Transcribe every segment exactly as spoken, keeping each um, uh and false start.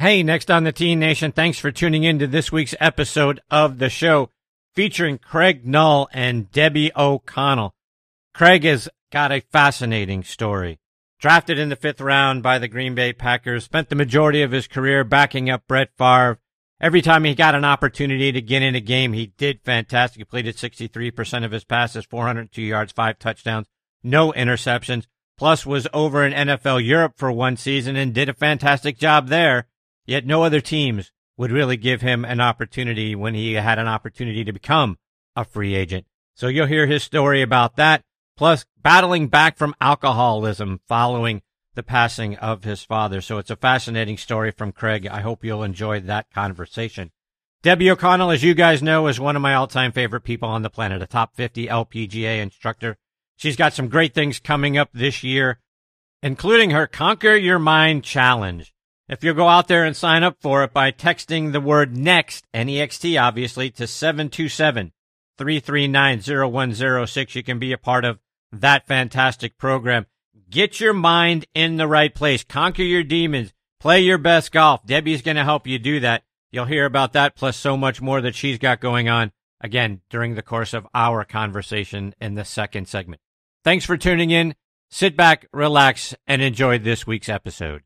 Hey, next on the Teen Nation, thanks for tuning in to this week's episode of the show featuring Craig Null and Debbie O'Connell. Craig has got a fascinating story. Drafted in the fifth round by the Green Bay Packers, spent the majority of his career backing up Brett Favre. Every time he got an opportunity to get in a game, he did fantastic. He completed sixty-three percent of his passes, four hundred two yards, five touchdowns, no interceptions, plus was over in N F L Europe for one season and did a fantastic job there. Yet no other teams would really give him an opportunity when he had an opportunity to become a free agent. So you'll hear his story about that, plus battling back from alcoholism following the passing of his father. So it's a fascinating story from Craig. I hope you'll enjoy that conversation. Debbie O'Connell, as you guys know, is one of my all-time favorite people on the planet, a top fifty L P G A instructor. She's got some great things coming up this year, including her Conquer Your Mind Challenge. If you'll go out there and sign up for it by texting the word NEXT, N E X T obviously, to seven two seven, three three nine, zero one zero six, you can be a part of that fantastic program. Get your mind in the right place. Conquer your demons. Play your best golf. Debbie's going to help you do that. You'll hear about that plus so much more that she's got going on, again, during the course of our conversation in the second segment. Thanks for tuning in. Sit back, relax, and enjoy this week's episode.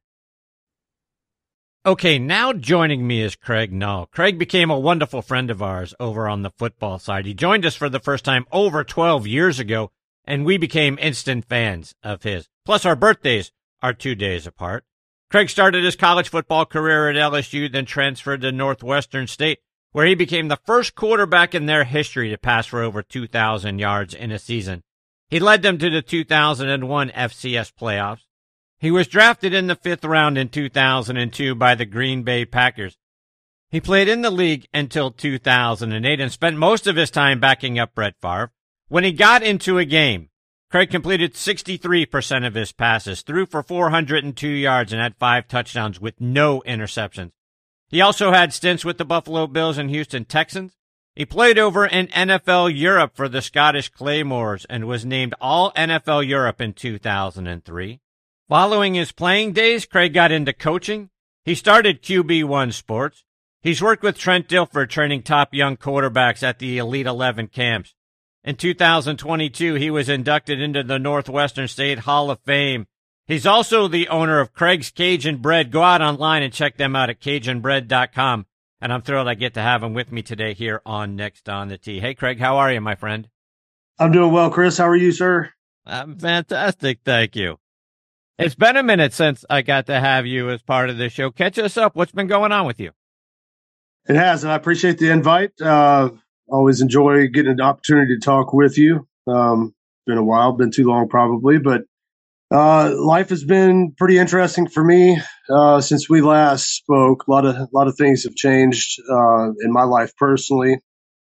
Okay, now joining me is Craig Null. Craig became a wonderful friend of ours over on the football side. He joined us for the first time over twelve years ago, and we became instant fans of his. Plus, our birthdays are two days apart. Craig started his college football career at L S U, then transferred to Northwestern State, where he became the first quarterback in their history to pass for over two thousand yards in a season. He led them to the two thousand one F C S playoffs. He was drafted in the fifth round in two thousand two by the Green Bay Packers. He played in the league until two thousand eight and spent most of his time backing up Brett Favre. When he got into a game, Craig completed sixty-three percent of his passes, threw for four hundred two yards, and had five touchdowns with no interceptions. He also had stints with the Buffalo Bills and Houston Texans. He played over in N F L Europe for the Scottish Claymores and was named All N F L Europe in two thousand three. Following his playing days, Craig got into coaching. He started Q B one Sports. He's worked with Trent Dilfer, training top young quarterbacks at the Elite eleven camps. In two thousand twenty-two, he was inducted into the Northwestern State Hall of Fame. He's also the owner of Craig's Cajun Bread. Go out online and check them out at Cajun Bread dot com. And I'm thrilled I get to have him with me today here on Next on the Tee. Hey, Craig, how are you, my friend? I'm doing well, Chris. How are you, sir? I'm fantastic, thank you. It's been a minute since I got to have you as part of the show. Catch us up. What's been going on with you? It has, and I appreciate the invite. Uh, always enjoy getting an opportunity to talk with you. Um, been a while, been too long probably, but uh, life has been pretty interesting for me uh, since we last spoke. A lot of a lot of things have changed uh, in my life personally.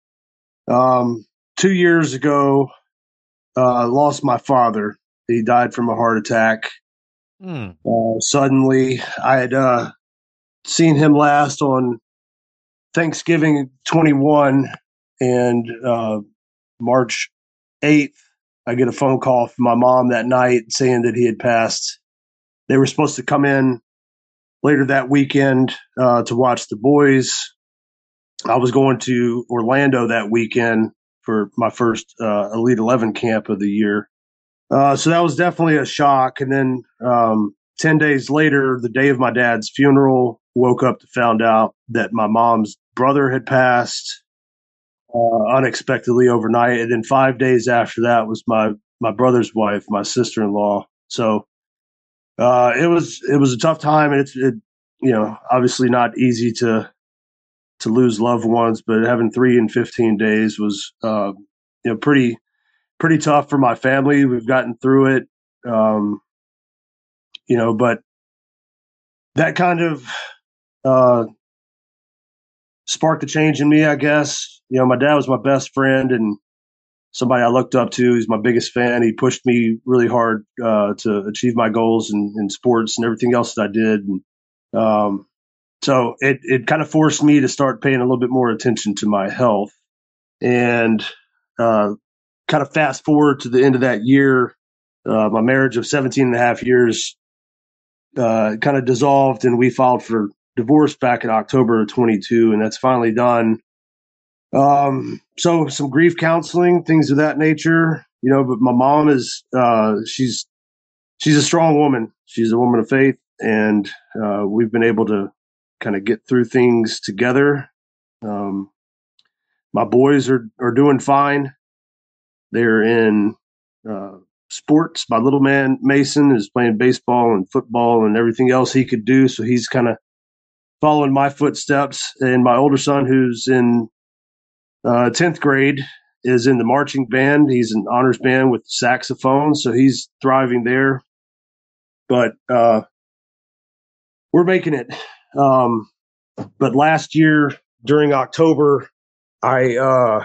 Um, two years ago, uh, I lost my father. He died from a heart attack. Hmm. Uh, suddenly, I had uh, seen him last on Thanksgiving twenty-one, and uh, March eighth, I get a phone call from my mom that night saying that he had passed. They were supposed to come in later that weekend uh, to watch the boys. I was going to Orlando that weekend for my first uh, Elite eleven camp of the year. Uh, so that was definitely a shock. And then um, ten days later, the day of my dad's funeral, woke up to found out that my mom's brother had passed uh, unexpectedly overnight. And then five days after that was my, my brother's wife, my sister-in-law. So uh, it was it was a tough time. And it's it, you know obviously not easy to to lose loved ones, but having three in fifteen days was uh, you know pretty. pretty tough for my family. We've gotten through it, um, you know, but that kind of uh, sparked a change in me, I guess. You know, my dad was my best friend and somebody I looked up to. He's my biggest fan. He pushed me really hard uh, to achieve my goals in, in sports and everything else that I did. And um, so it, it kind of forced me to start paying a little bit more attention to my health. And uh, kind of fast forward to the end of that year, uh, my marriage of seventeen and a half years uh, kind of dissolved, and we filed for divorced back in October of twenty-two, and that's finally done. Um, so some grief counseling, things of that nature, you know, but my mom is, uh, she's, she's a strong woman. She's a woman of faith, and, uh, we've been able to kind of get through things together. Um, my boys are, are doing fine. They're in, uh, sports. My little man, Mason, is playing baseball and football and everything else he could do. So he's kind of following my footsteps. And my older son, who's in Uh, tenth grade, is in the marching band. He's an honors band with saxophone, so he's thriving there. But uh, we're making it. Um, but last year during October, I, uh,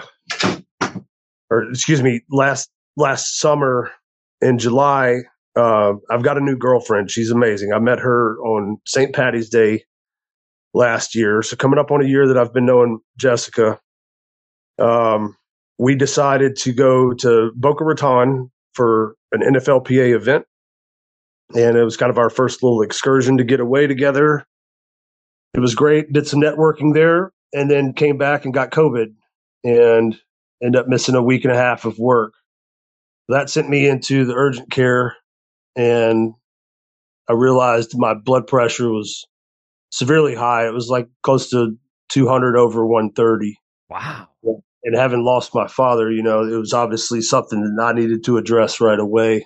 or excuse me, last last summer in July, uh, I've got a new girlfriend. She's amazing. I met her on Saint Patty's Day last year. So coming up on a year that I've been knowing Jessica. Um, we decided to go to Boca Raton for an N F L P A event. And it was kind of our first little excursion to get away together. It was great. Did some networking there, and then came back and got COVID and ended up missing a week and a half of work. That sent me into the urgent care, and I realized my blood pressure was severely high. It was like close to two hundred over one thirty. Wow. And having lost my father, you know, it was obviously something that I needed to address right away.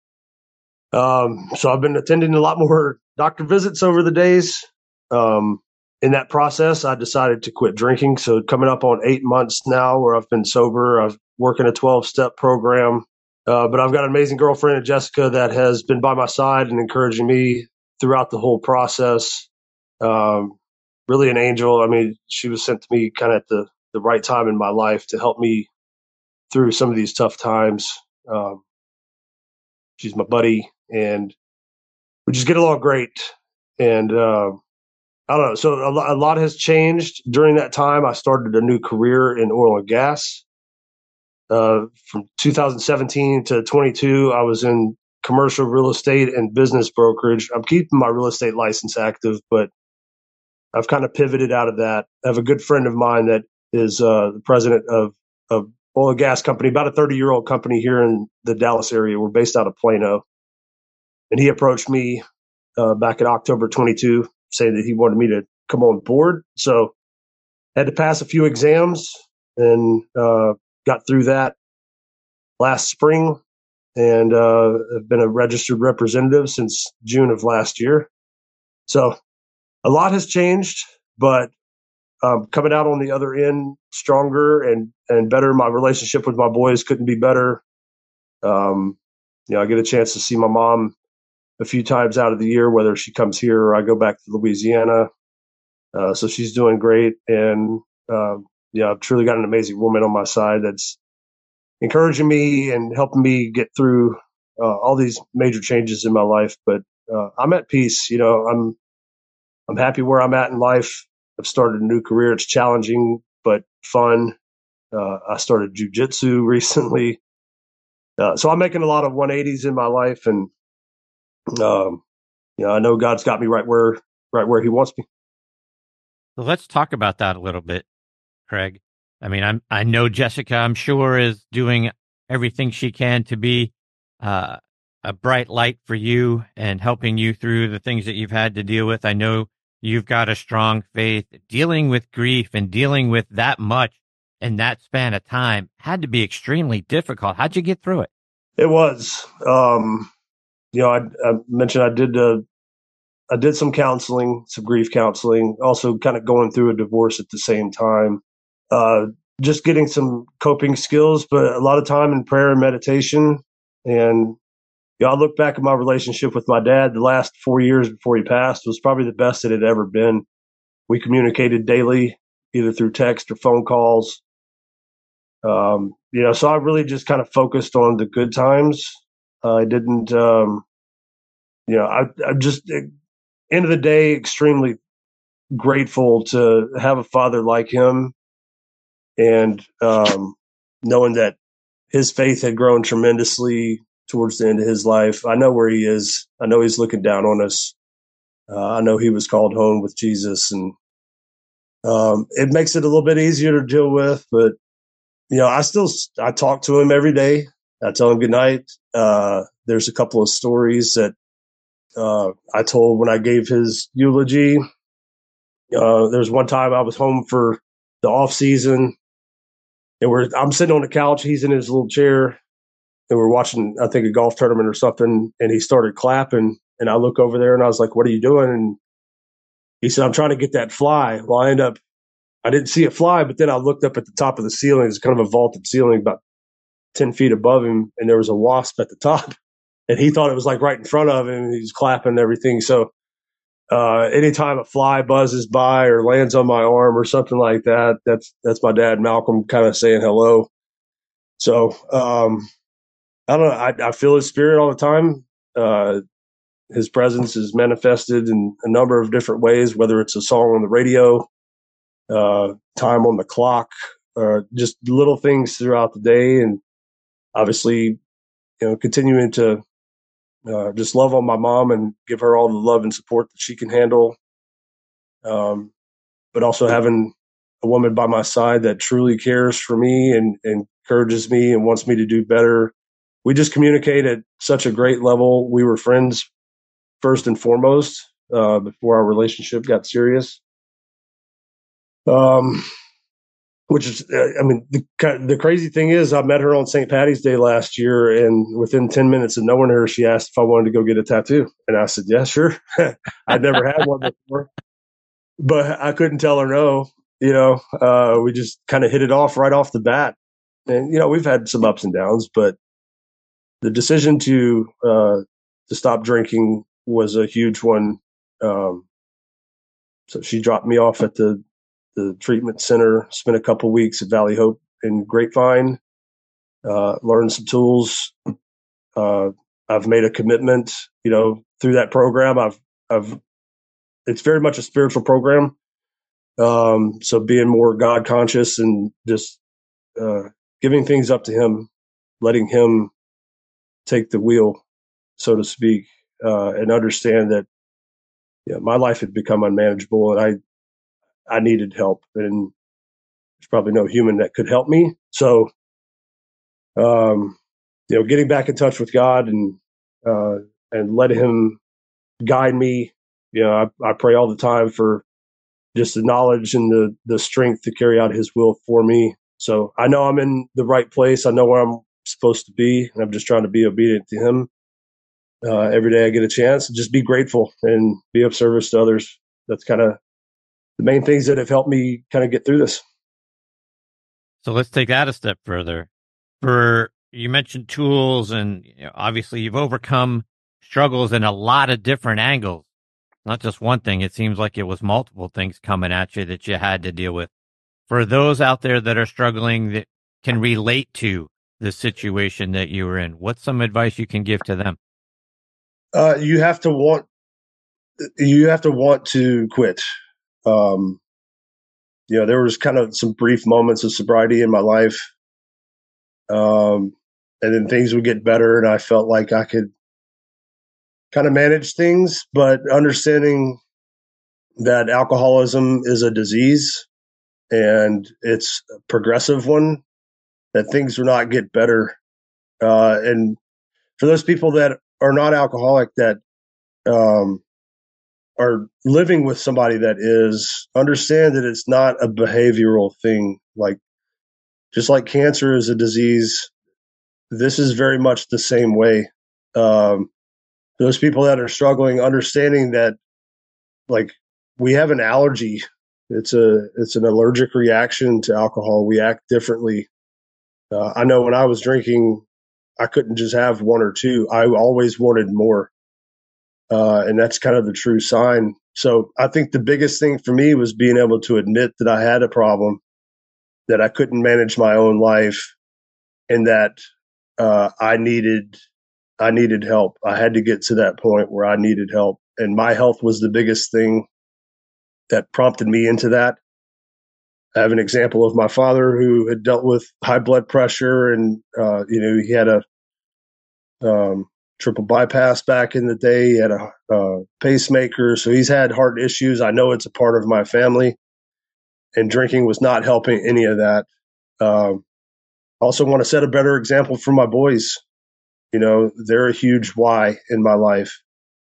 Um, so I've been attending a lot more doctor visits over the days. Um, in that process, I decided to quit drinking. So coming up on eight months now where I've been sober. I've working a twelve-step program. Uh, but I've got an amazing girlfriend, Jessica, that has been by my side and encouraging me throughout the whole process. Um, really an angel. I mean, she was sent to me kind of at the the right time in my life to help me through some of these tough times. Um, she's my buddy, and we just get along great. And uh, I don't know. So a, lo- a lot has changed during that time. I started a new career in oil and gas. Uh, from two thousand seventeen to twenty-two, I was in commercial real estate and business brokerage. I'm keeping my real estate license active, but I've kind of pivoted out of that. I have a good friend of mine that is uh, the president of of oil and gas company, about a thirty year old company here in the Dallas area. We're based out of Plano, and he approached me uh, back in October twenty-two, saying that he wanted me to come on board. So I had to pass a few exams and uh, got through that last spring, and uh, have been a registered representative since June of last year. So a lot has changed, but Um, coming out on the other end stronger and, and better. My relationship with my boys couldn't be better. Um, you know, I get a chance to see my mom a few times out of the year, whether she comes here or I go back to Louisiana. Uh, so she's doing great. And, um, yeah, I've truly got an amazing woman on my side that's encouraging me and helping me get through uh, all these major changes in my life. But uh, I'm at peace. You know, I'm, I'm happy where I'm at in life. I've started a new career. It's challenging, but fun. Uh, I started jujitsu recently. Uh, so I'm making a lot of one eighties in my life. And, um, you know, I know God's got me right where, right where he wants me. So let's talk about that a little bit, Craig. I mean, I'm, I know Jessica, I'm sure, is doing everything she can to be uh, a bright light for you and helping you through the things that you've had to deal with. I know you've got a strong faith. Dealing with grief and dealing with that much in that span of time had to be extremely difficult. How'd you get through it? It was, um, you know, I, I mentioned I did, uh, I did some counseling, some grief counseling, also kind of going through a divorce at the same time, uh, just getting some coping skills, but a lot of time in prayer and meditation. And you know, I look back at my relationship with my dad the last four years before he passed was probably the best it had ever been. We communicated daily, either through text or phone calls. Um, you know, so I really just kind of focused on the good times. Uh, I didn't, um, you know, I, I'm just, end of the day, extremely grateful to have a father like him, and um, knowing that his faith had grown tremendously towards the end of his life. I know where he is. I know he's looking down on us. Uh, I know he was called home with Jesus, and um, it makes it a little bit easier to deal with. But you know, I still I talk to him every day. I tell him good night. Uh, there's a couple of stories that uh, I told when I gave his eulogy. Uh, there was one time I was home for the off season, and we're I'm sitting on the couch. He's in his little chair, and we're watching, I think, a golf tournament or something. And he started clapping, and I look over there, and I was like, "What are you doing?" And he said, "I'm trying to get that fly." Well, I end up I didn't see it fly, but then I looked up at the top of the ceiling. It's kind of a vaulted ceiling, about ten feet above him, and there was a wasp at the top. And he thought it was like right in front of him. And he was clapping and everything. So uh, anytime a fly buzzes by or lands on my arm or something like that, that's that's my dad, Malcolm, kind of saying hello. So um, I don't know. I, I feel his spirit all the time. Uh, his presence is manifested in a number of different ways, whether it's a song on the radio, uh, time on the clock, or just little things throughout the day. And obviously, you know, continuing to uh, just love on my mom and give her all the love and support that she can handle. Um, but also having a woman by my side that truly cares for me and, and encourages me and wants me to do better. We just communicate at such a great level. We were friends first and foremost, uh, before our relationship got serious. Um, which is, I mean, the, the crazy thing is I met her on Saint Patty's Day last year, and within ten minutes of knowing her, she asked if I wanted to go get a tattoo. And I said, yeah, sure. I'd never had one before, but I couldn't tell her no. You know, uh, we just kind of hit it off right off the bat. And, you know, we've had some ups and downs, but the decision to, uh, to stop drinking was a huge one. Um, so she dropped me off at the, the treatment center, spent a couple weeks at Valley Hope in Grapevine, uh, learned some tools. Uh, I've made a commitment, you know, through that program. I've, I've, it's very much a spiritual program. Um, so being more God conscious and just, uh, giving things up to him, letting him take the wheel, so to speak, uh, and understand that, yeah, my life had become unmanageable and I, I needed help, and there's probably no human that could help me. So, um, you know, getting back in touch with God and, uh, and letting him guide me. You know, I, I pray all the time for just the knowledge and the, the strength to carry out his will for me. So I know I'm in the right place. I know where I'm supposed to be, and I'm just trying to be obedient to him. Uh, every day I get a chance, and just be grateful and be of service to others. That's kind of the main things that have helped me kind of get through this. So let's take that a step further. For you mentioned tools, and you know, obviously you've overcome struggles in a lot of different angles, not just one thing. It seems like it was multiple things coming at you that you had to deal with. For those out there that are struggling, that can relate to the situation that you were in, what's some advice you can give to them? Uh, you have to want, you have to want to quit. Um, you know, there was kind of some brief moments of sobriety in my life. Um, and then things would get better and I felt like I could kind of manage things, but understanding that alcoholism is a disease and it's a progressive one, that things will not get better. Uh, and for those people that are not alcoholic, that um, are living with somebody that is, understand that it's not a behavioral thing. Like, just like cancer is a disease, this is very much the same way. Um, those people that are struggling, understanding that, like, we have an allergy. It's a it's an allergic reaction to alcohol. We act differently. Uh, I know when I was drinking, I couldn't just have one or two. I always wanted more, uh, and that's kind of the true sign. So I think the biggest thing for me was being able to admit that I had a problem, that I couldn't manage my own life, and that uh, I needed I needed help. I had to get to that point where I needed help, and my health was the biggest thing that prompted me into that. I have an example of my father who had dealt with high blood pressure, and uh, you know, he had a um, triple bypass back in the day. He had a, a pacemaker. So he's had heart issues. I know it's a part of my family, and drinking was not helping any of that. Um, also want to set a better example for my boys. You know, they're a huge why in my life.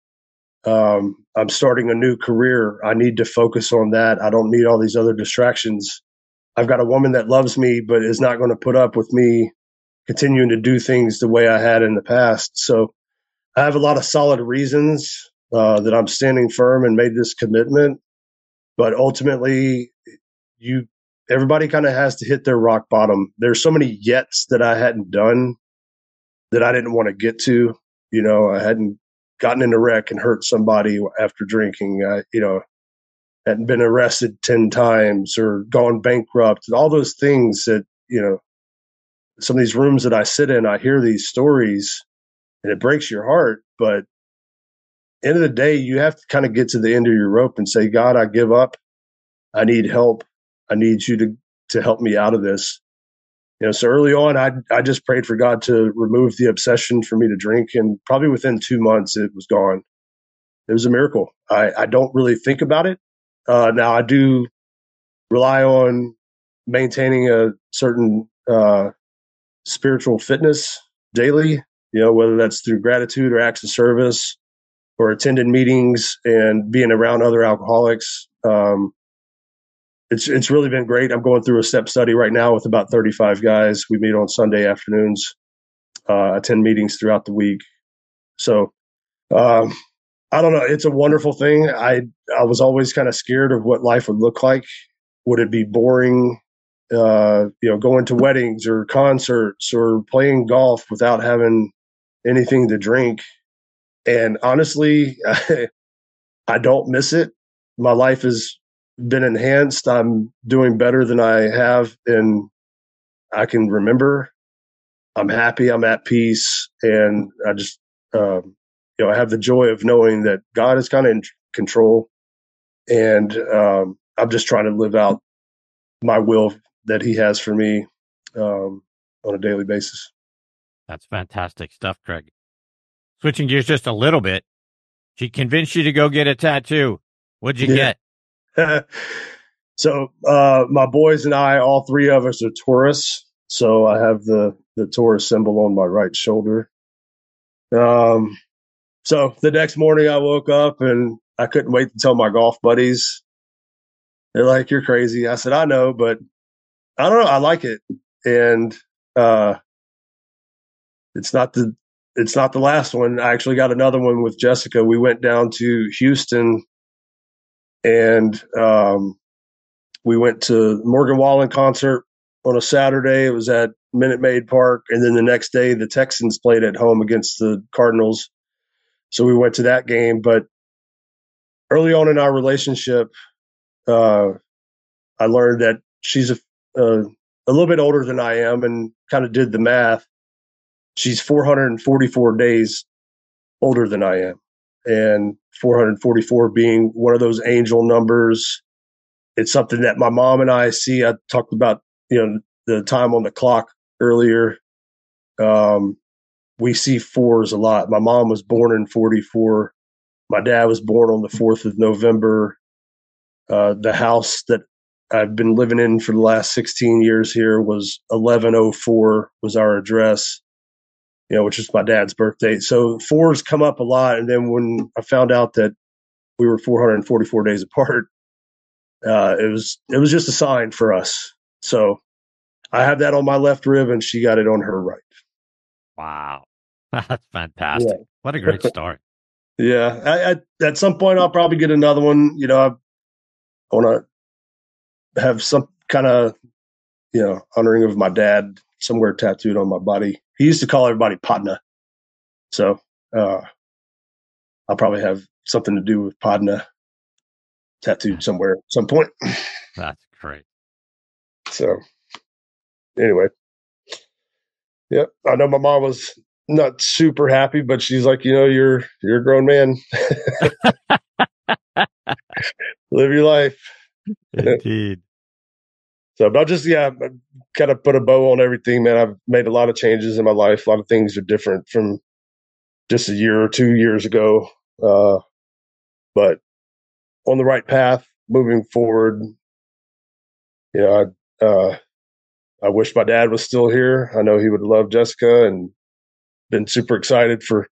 Um, I'm starting a new career. I need to focus on that. I don't need all these other distractions. I've got a woman that loves me, but is not going to put up with me continuing to do things the way I had in the past. So I have a lot of solid reasons uh, that I'm standing firm and made this commitment. But ultimately, you everybody kind of has to hit their rock bottom. There's so many yets that I hadn't done that I didn't want to get to. You know, I hadn't gotten in a wreck and hurt somebody after drinking. I, you know, hadn't been arrested ten times or gone bankrupt, and all those things that, you know, some of these rooms that I sit in, I hear these stories and it breaks your heart. But end of the day, you have to kind of get to the end of your rope and say, God, I give up. I need help. I need you to, to help me out of this. You know, so early on, I I just prayed for God to remove the obsession for me to drink. And probably within two months, it was gone. It was a miracle. I, I don't really think about it. Uh, now, I do rely on maintaining a certain uh, spiritual fitness daily, you know, whether that's through gratitude or acts of service or attending meetings and being around other alcoholics. Um, it's it's really been great. I'm going through a step study right now with about thirty-five guys. We meet on Sunday afternoons, uh, attend meetings throughout the week. So um, I don't know. It's a wonderful thing. I I was always kind of scared of what life would look like. Would it be boring? Uh, you know, going to weddings or concerts or playing golf without having anything to drink. And honestly, I, I don't miss it. My life has been enhanced. I'm doing better than I have, and I can remember. I'm happy. I'm at peace, and I just, um, you know, I have the joy of knowing that God is kind of in control, and um, I'm just trying to live out my will that He has for me um, on a daily basis. That's fantastic stuff, Craig. Switching gears just a little bit, she convinced you to go get a tattoo. What'd you Yeah. get? So uh, my boys and I, all three of us are Taurus. So I have the, the Taurus symbol on my right shoulder. Um, so the next morning I woke up and I couldn't wait to tell my golf buddies. They're like, "You're crazy." I said, "I know, but I don't know. I like it." And uh, it's not the it's not the last one. I actually got another one with Jessica. We went down to Houston and um, we went to Morgan Wallen concert on a Saturday. It was at Minute Maid Park. And then the next day, the Texans played at home against the Cardinals. So we went to that game. But early on in our relationship, uh, I learned that she's a, uh, a little bit older than I am, and kind of did the math. She's four hundred forty-four days older than I am. And four hundred forty-four being one of those angel numbers. It's something that my mom and I see. I talked about, you know, the time on the clock earlier. Um, we see fours a lot. My mom was born in forty-four. My dad was born on the fourth of November. Uh, the house that I've been living in for the last sixteen years here was eleven oh four was our address, you know, which is my dad's birthday. So fours come up a lot. And then when I found out that we were four hundred forty-four days apart, uh, it was, it was just a sign for us. So I have that on my left rib and she got it on her right. Wow. That's fantastic. Yeah. What a great story. Yeah. I, I, at some point I'll probably get another one. You know, I want to have some kind of, you know, honoring of my dad somewhere tattooed on my body. He used to call everybody Padna. So, uh, I'll probably have something to do with Padna tattooed somewhere at some point. That's great. So anyway, yep. I know my mom was not super happy, but she's like, you know, you're, you're a grown man. Live your life. Indeed. So, but I'll just, yeah, kind of put a bow on everything, man. I've made a lot of changes in my life. A lot of things are different from just a year or two years ago. Uh, but on the right path, moving forward. You know, I, uh, I wish my dad was still here. I know he would love Jessica, and been super excited for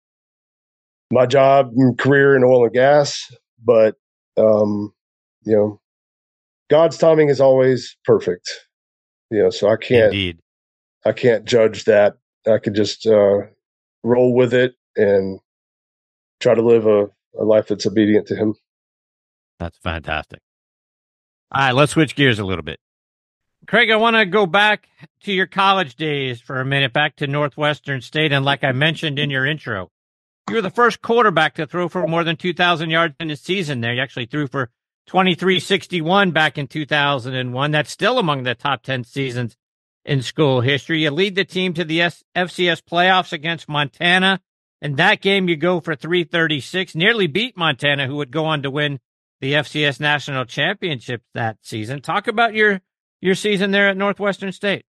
my job and career in oil and gas. But, um, you know, God's timing is always perfect. You know, so I can't, Indeed. I can't judge that. I could just uh, roll with it and try to live a, a life that's obedient to him. That's fantastic. All right, let's switch gears a little bit. Craig, I want to go back to your college days for a minute, back to Northwestern State. And like I mentioned in your intro, you were the first quarterback to throw for more than two thousand yards in a season there. You actually threw for twenty-three sixty-one back in two thousand one. That's still among the top ten seasons in school history. You lead the team to the F C S playoffs against Montana. In that game, you go for three thirty-six, nearly beat Montana, who would go on to win the F C S National Championship that season. Talk about your your season there at Northwestern State.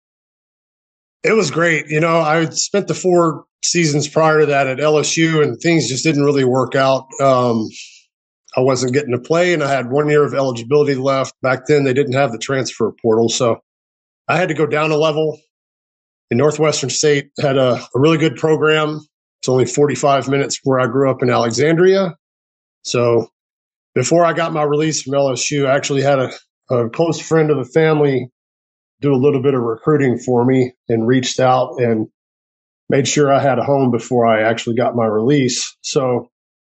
It was great. You know, I spent the four seasons prior to that at L S U, and things just didn't really work out. Um, I wasn't getting to play, and I had one year of eligibility left. Back then, they didn't have the transfer portal, so I had to go down a level. And Northwestern State had a, a really good program. It's only forty-five minutes from where I grew up in Alexandria. So before I got my release from L S U, I actually had a, a close friend of the family do a little bit of recruiting for me and reached out and made sure I had a home before I actually got my release. So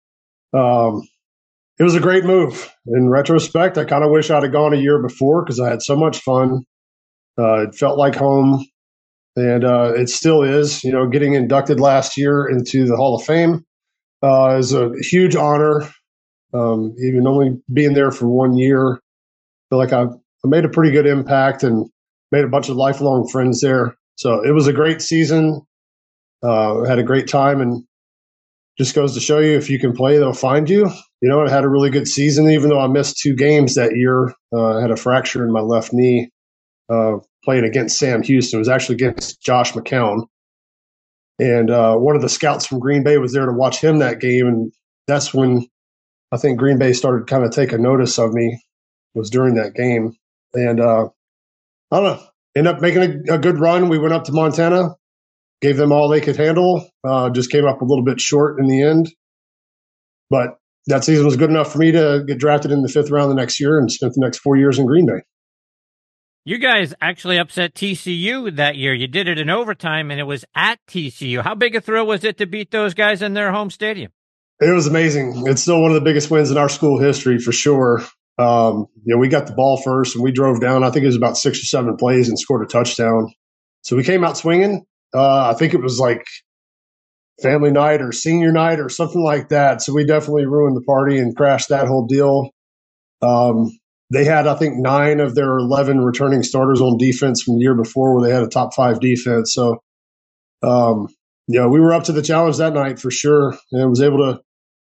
um, it was a great move. In retrospect, I kind of wish I'd have gone a year before because I had so much fun. Uh, it felt like home, and uh, it still is. You know, getting inducted last year into the Hall of Fame uh, is a huge honor. Um, even only being there for one year, I feel like I, I made a pretty good impact and made a bunch of lifelong friends there. So it was a great season. Uh, had a great time, and just goes to show you if you can play, they'll find you. You know, I had a really good season, even though I missed two games that year. Uh, I had a fracture in my left knee uh, playing against Sam Houston. It was actually against Josh McCown. And uh, one of the scouts from Green Bay was there to watch him that game, and that's when I think Green Bay started kind of taking notice of me, was during that game. And uh, I don't know, ended up making a, a good run. We went up to Montana, gave them all they could handle, uh, just came up a little bit short in the end. But that season was good enough for me to get drafted in the fifth round the next year and spent the next four years in Green Bay. You guys actually upset T C U that year. You did it in overtime, and it was at T C U. How big a thrill was it to beat those guys in their home stadium? It was amazing. It's still one of the biggest wins in our school history for sure. Um, you know, we got the ball first and we drove down. I think it was about six or seven plays and scored a touchdown. So we came out swinging. Uh, I think it was like family night or senior night or something like that. So we definitely ruined the party and crashed that whole deal. Um, they had, I think, nine of their eleven returning starters on defense from the year before, where they had a top five defense. So, um, you know, we were up to the challenge that night for sure, and was able to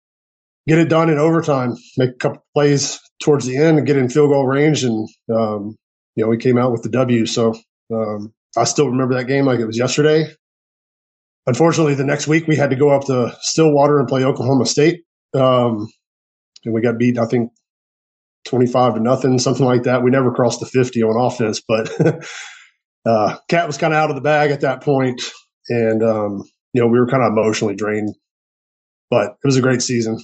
get it done in overtime, make a couple plays towards the end and get in field goal range. And, um, you know, we came out with the W. So um, I still remember that game like it was yesterday. Unfortunately, the next week we had to go up to Stillwater and play Oklahoma State. Um, and we got beat, I think, twenty-five to nothing, something like that. We never crossed the fifty on offense, but uh, Cat was kind of out of the bag at that point. And, um, you know, we were kind of emotionally drained, but it was a great season.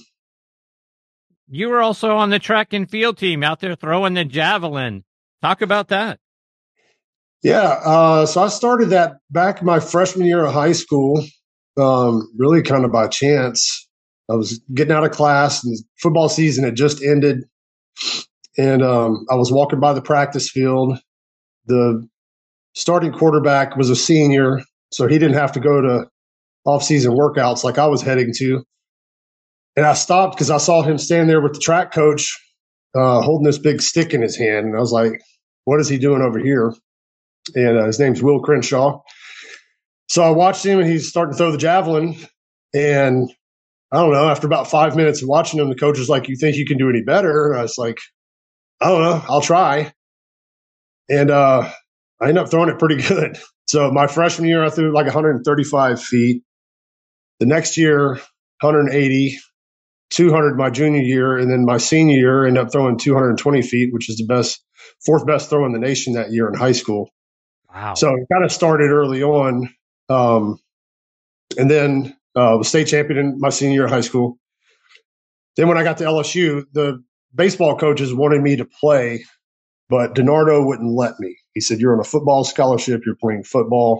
You were also on the track and field team out there throwing the javelin. Talk about that. Yeah. Uh, so I started that back my freshman year of high school, um, really kind of by chance. I was getting out of class and football season had just ended. And um, I was walking by the practice field. The starting quarterback was a senior, so he didn't have to go to off-season workouts like I was heading to. And I stopped because I saw him stand there with the track coach uh, holding this big stick in his hand. And I was like, what is he doing over here? And uh, his name's Will Crenshaw. So I watched him, and he's starting to throw the javelin. And I don't know, after about five minutes of watching him, the coach was like, you think you can do any better? And I was like, I don't know, I'll try. And uh, I ended up throwing it pretty good. So my freshman year, I threw like one hundred thirty-five feet. The next year, one hundred eighty, two hundred my junior year, and then my senior year ended up throwing two hundred twenty feet, which is the best, fourth best throw in the nation that year in high school. Wow. So it kind of started early on. Um, and then uh, was state champion in my senior year of high school. Then when I got to L S U, the baseball coaches wanted me to play, but DiNardo wouldn't let me. He said, "You're on a football scholarship. You're playing football."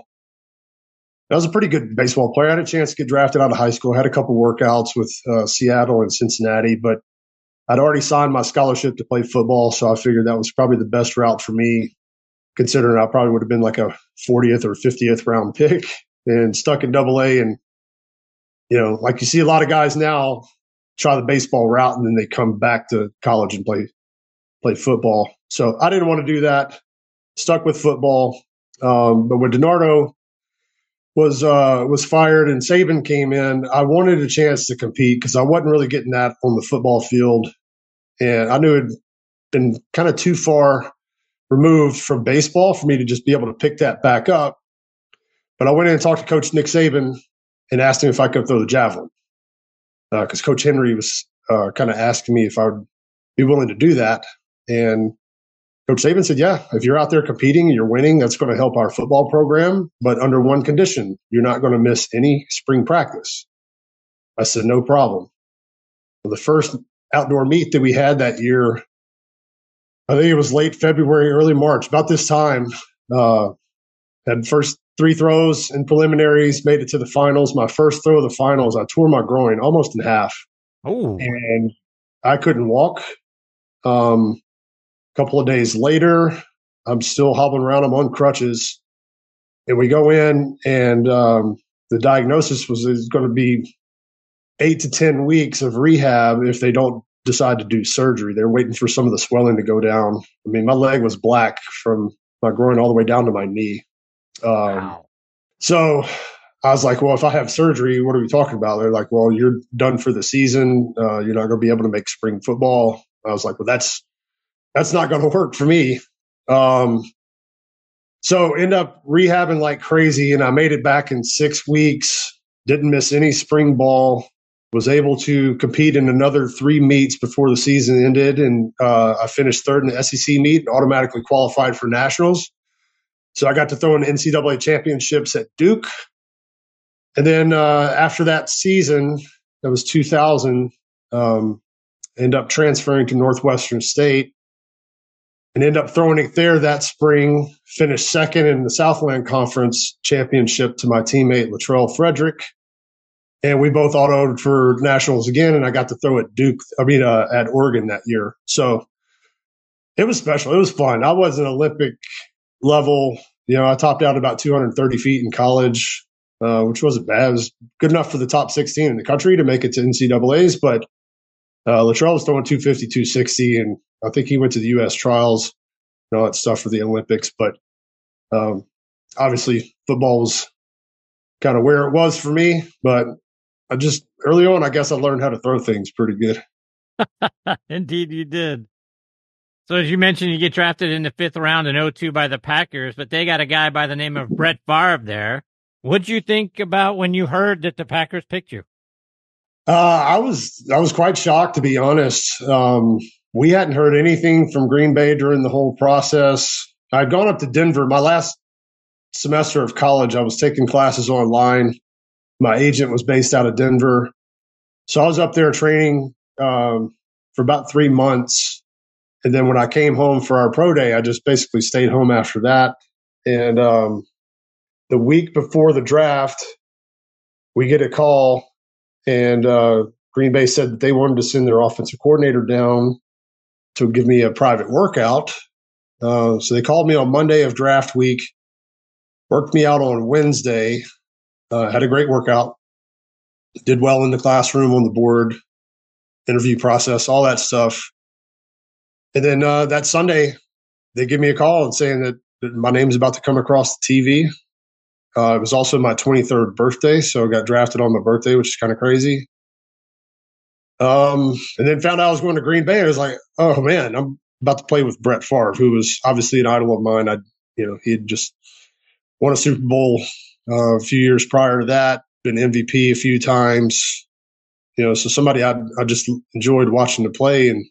I was a pretty good baseball player. I had a chance to get drafted out of high school. I had a couple workouts with uh, Seattle and Cincinnati, but I'd already signed my scholarship to play football, so I figured that was probably the best route for me, considering I probably would have been like a fortieth or fiftieth round pick and stuck in double A. And, you know, like you see a lot of guys now try the baseball route and then they come back to college and play play football. So I didn't want to do that. Stuck with football. Um, but when DiNardo was uh, was fired and Saban came in, I wanted a chance to compete because I wasn't really getting that on the football field. And I knew it had been kind of too far removed from baseball for me to just be able to pick that back up. But I went in and talked to Coach Nick Saban and asked him if I could throw the javelin. Because uh, Coach Henry was uh, kind of asking me if I would be willing to do that. And Coach Saban said, yeah, if you're out there competing and you're winning, that's going to help our football program. But under one condition, you're not going to miss any spring practice. I said, no problem. Well, the first outdoor meet that we had that year, I think it was late February, early March, about this time, uh, had first three throws in preliminaries, made it to the finals. My first throw of the finals, I tore my groin almost in half. Oh, and I couldn't walk. Um, a couple of days later, I'm still hobbling around. I'm on crutches. And we go in, and um, the diagnosis was it's going to be eight to ten weeks of rehab if they don't decide to do surgery. They're waiting for some of the swelling to go down. I mean, my leg was black from my groin all the way down to my knee. Um, wow. So I was like, well, if I have surgery, what are we talking about? They're like, well, you're done for the season. Uh, you're not going to be able to make spring football. I was like, well, that's that's not going to work for me. Um, so end up rehabbing like crazy, and I made it back in six weeks. Didn't miss any spring ball. Was able to compete in another three meets before the season ended, and uh, I finished third in the S E C meet, automatically qualified for nationals. So I got to throw in N C double A championships at Duke. And then uh, after that season, that was two thousand, um, ended up transferring to Northwestern State and ended up throwing it there that spring, finished second in the Southland Conference championship to my teammate Latrell Frederick. And we both autoed for nationals again, and I got to throw at Duke, I mean, uh, at Oregon that year. So it was special. It was fun. I was an Olympic level. You know, I topped out about two hundred thirty feet in college, uh, which wasn't bad. It was good enough for the top sixteen in the country to make it to N C double A's. But uh, Latrell was throwing two fifty, two sixty, and I think he went to the U S trials and all that stuff for the Olympics. But um, obviously, football was kind of where it was for me. But I just early on, I guess I learned how to throw things pretty good. Indeed, you did. So as you mentioned, you get drafted in the fifth round in oh two by the Packers, but they got a guy by the name of Brett Favre there. What'd you think about when you heard that the Packers picked you? Uh, I was I was quite shocked, to be honest. Um, we hadn't heard anything from Green Bay during the whole process. I'd gone up to Denver. My last semester of college, I was taking classes online. My agent was based out of Denver. So I was up there training um, for about three months. And then when I came home for our pro day, I just basically stayed home after that. And um, the week before the draft, we get a call, and uh, Green Bay said that they wanted to send their offensive coordinator down to give me a private workout. Uh, so they called me on Monday of draft week, worked me out on Wednesday, uh, had a great workout, did well in the classroom, on the board, interview process, all that stuff. And then uh, that Sunday, they give me a call and saying that, that my name's about to come across the T V. Uh, it was also my twenty-third birthday, so I got drafted on my birthday, which is kind of crazy. Um, and then found out I was going to Green Bay. I was like, oh, man, I'm about to play with Brett Favre, who was obviously an idol of mine. I, you know, he had just won a Super Bowl uh, a few years prior to that. been M V P a few times. You know, so somebody I I just enjoyed watching to play. And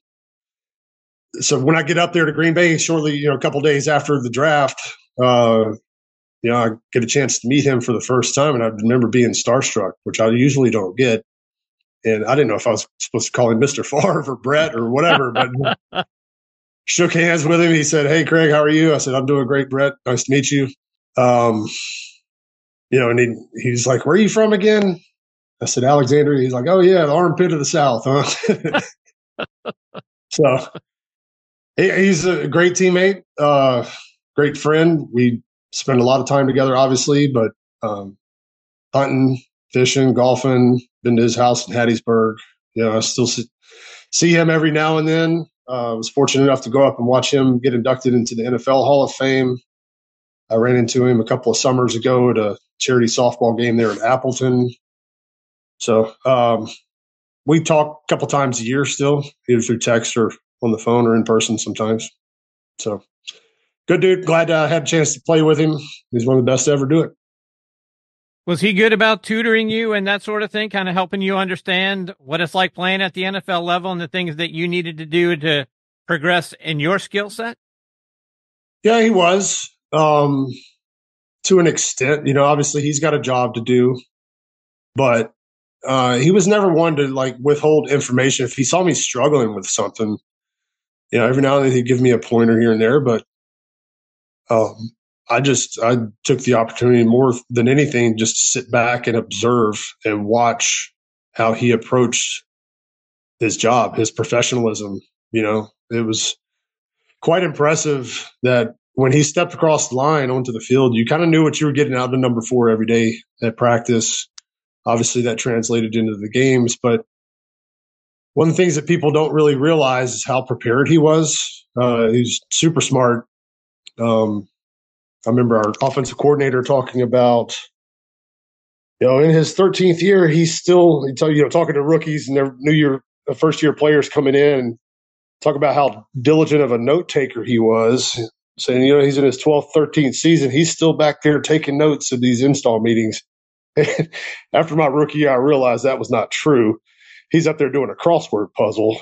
so when I get up there to Green Bay shortly, you know, a couple of days after the draft, uh, you know, I get a chance to meet him for the first time, and I remember being starstruck, which I usually don't get. And I didn't know if I was supposed to call him Mister Favre or Brett or whatever, but shook hands with him. He said, "Hey, Craig, how are you?" I said, "I'm doing great, Brett. Nice to meet you." Um, you know, and he, he's like, "Where are you from again?" I said, "Alexandria." He's like, "Oh, yeah, the armpit of the South, huh?" So he, he's a great teammate, uh, great friend. We spend a lot of time together, obviously, but um, hunting, fishing, golfing, been to his house in Hattiesburg. You know, I still see, see him every now and then. Uh, I was fortunate enough to go up and watch him get inducted into the N F L Hall of Fame. I ran into him a couple of summers ago at a charity softball game there in Appleton. So um, we talk a couple times a year still, either through text or on the phone or in person sometimes. So good dude. Glad I had a chance to play with him. He's one of the best to ever do it. Was he good about tutoring you and that sort of thing, kind of helping you understand what it's like playing at the N F L level and the things that you needed to do to progress in your skill set? Yeah, he was. Um, to an extent, you know, obviously he's got a job to do, but uh, he was never one to like withhold information. If he saw me struggling with something, you know, every now and then he'd give me a pointer here and there, but um, I just, I took the opportunity more than anything just to sit back and observe and watch how he approached his job, his professionalism. You know, it was quite impressive that when he stepped across the line onto the field, you kind of knew what you were getting out of number four every day at practice. Obviously that translated into the games, but one of the things that people don't really realize is how prepared he was. Uh, he's super smart. Um, I remember our offensive coordinator talking about, you know, in his thirteenth year, he's still, you know, talking to rookies and their new year, first year players coming in, talk about how diligent of a note taker he was, saying, you know, he's in his twelfth, thirteenth season. He's still back there taking notes at these install meetings. After my rookie year, I realized that was not true. He's up there doing a crossword puzzle.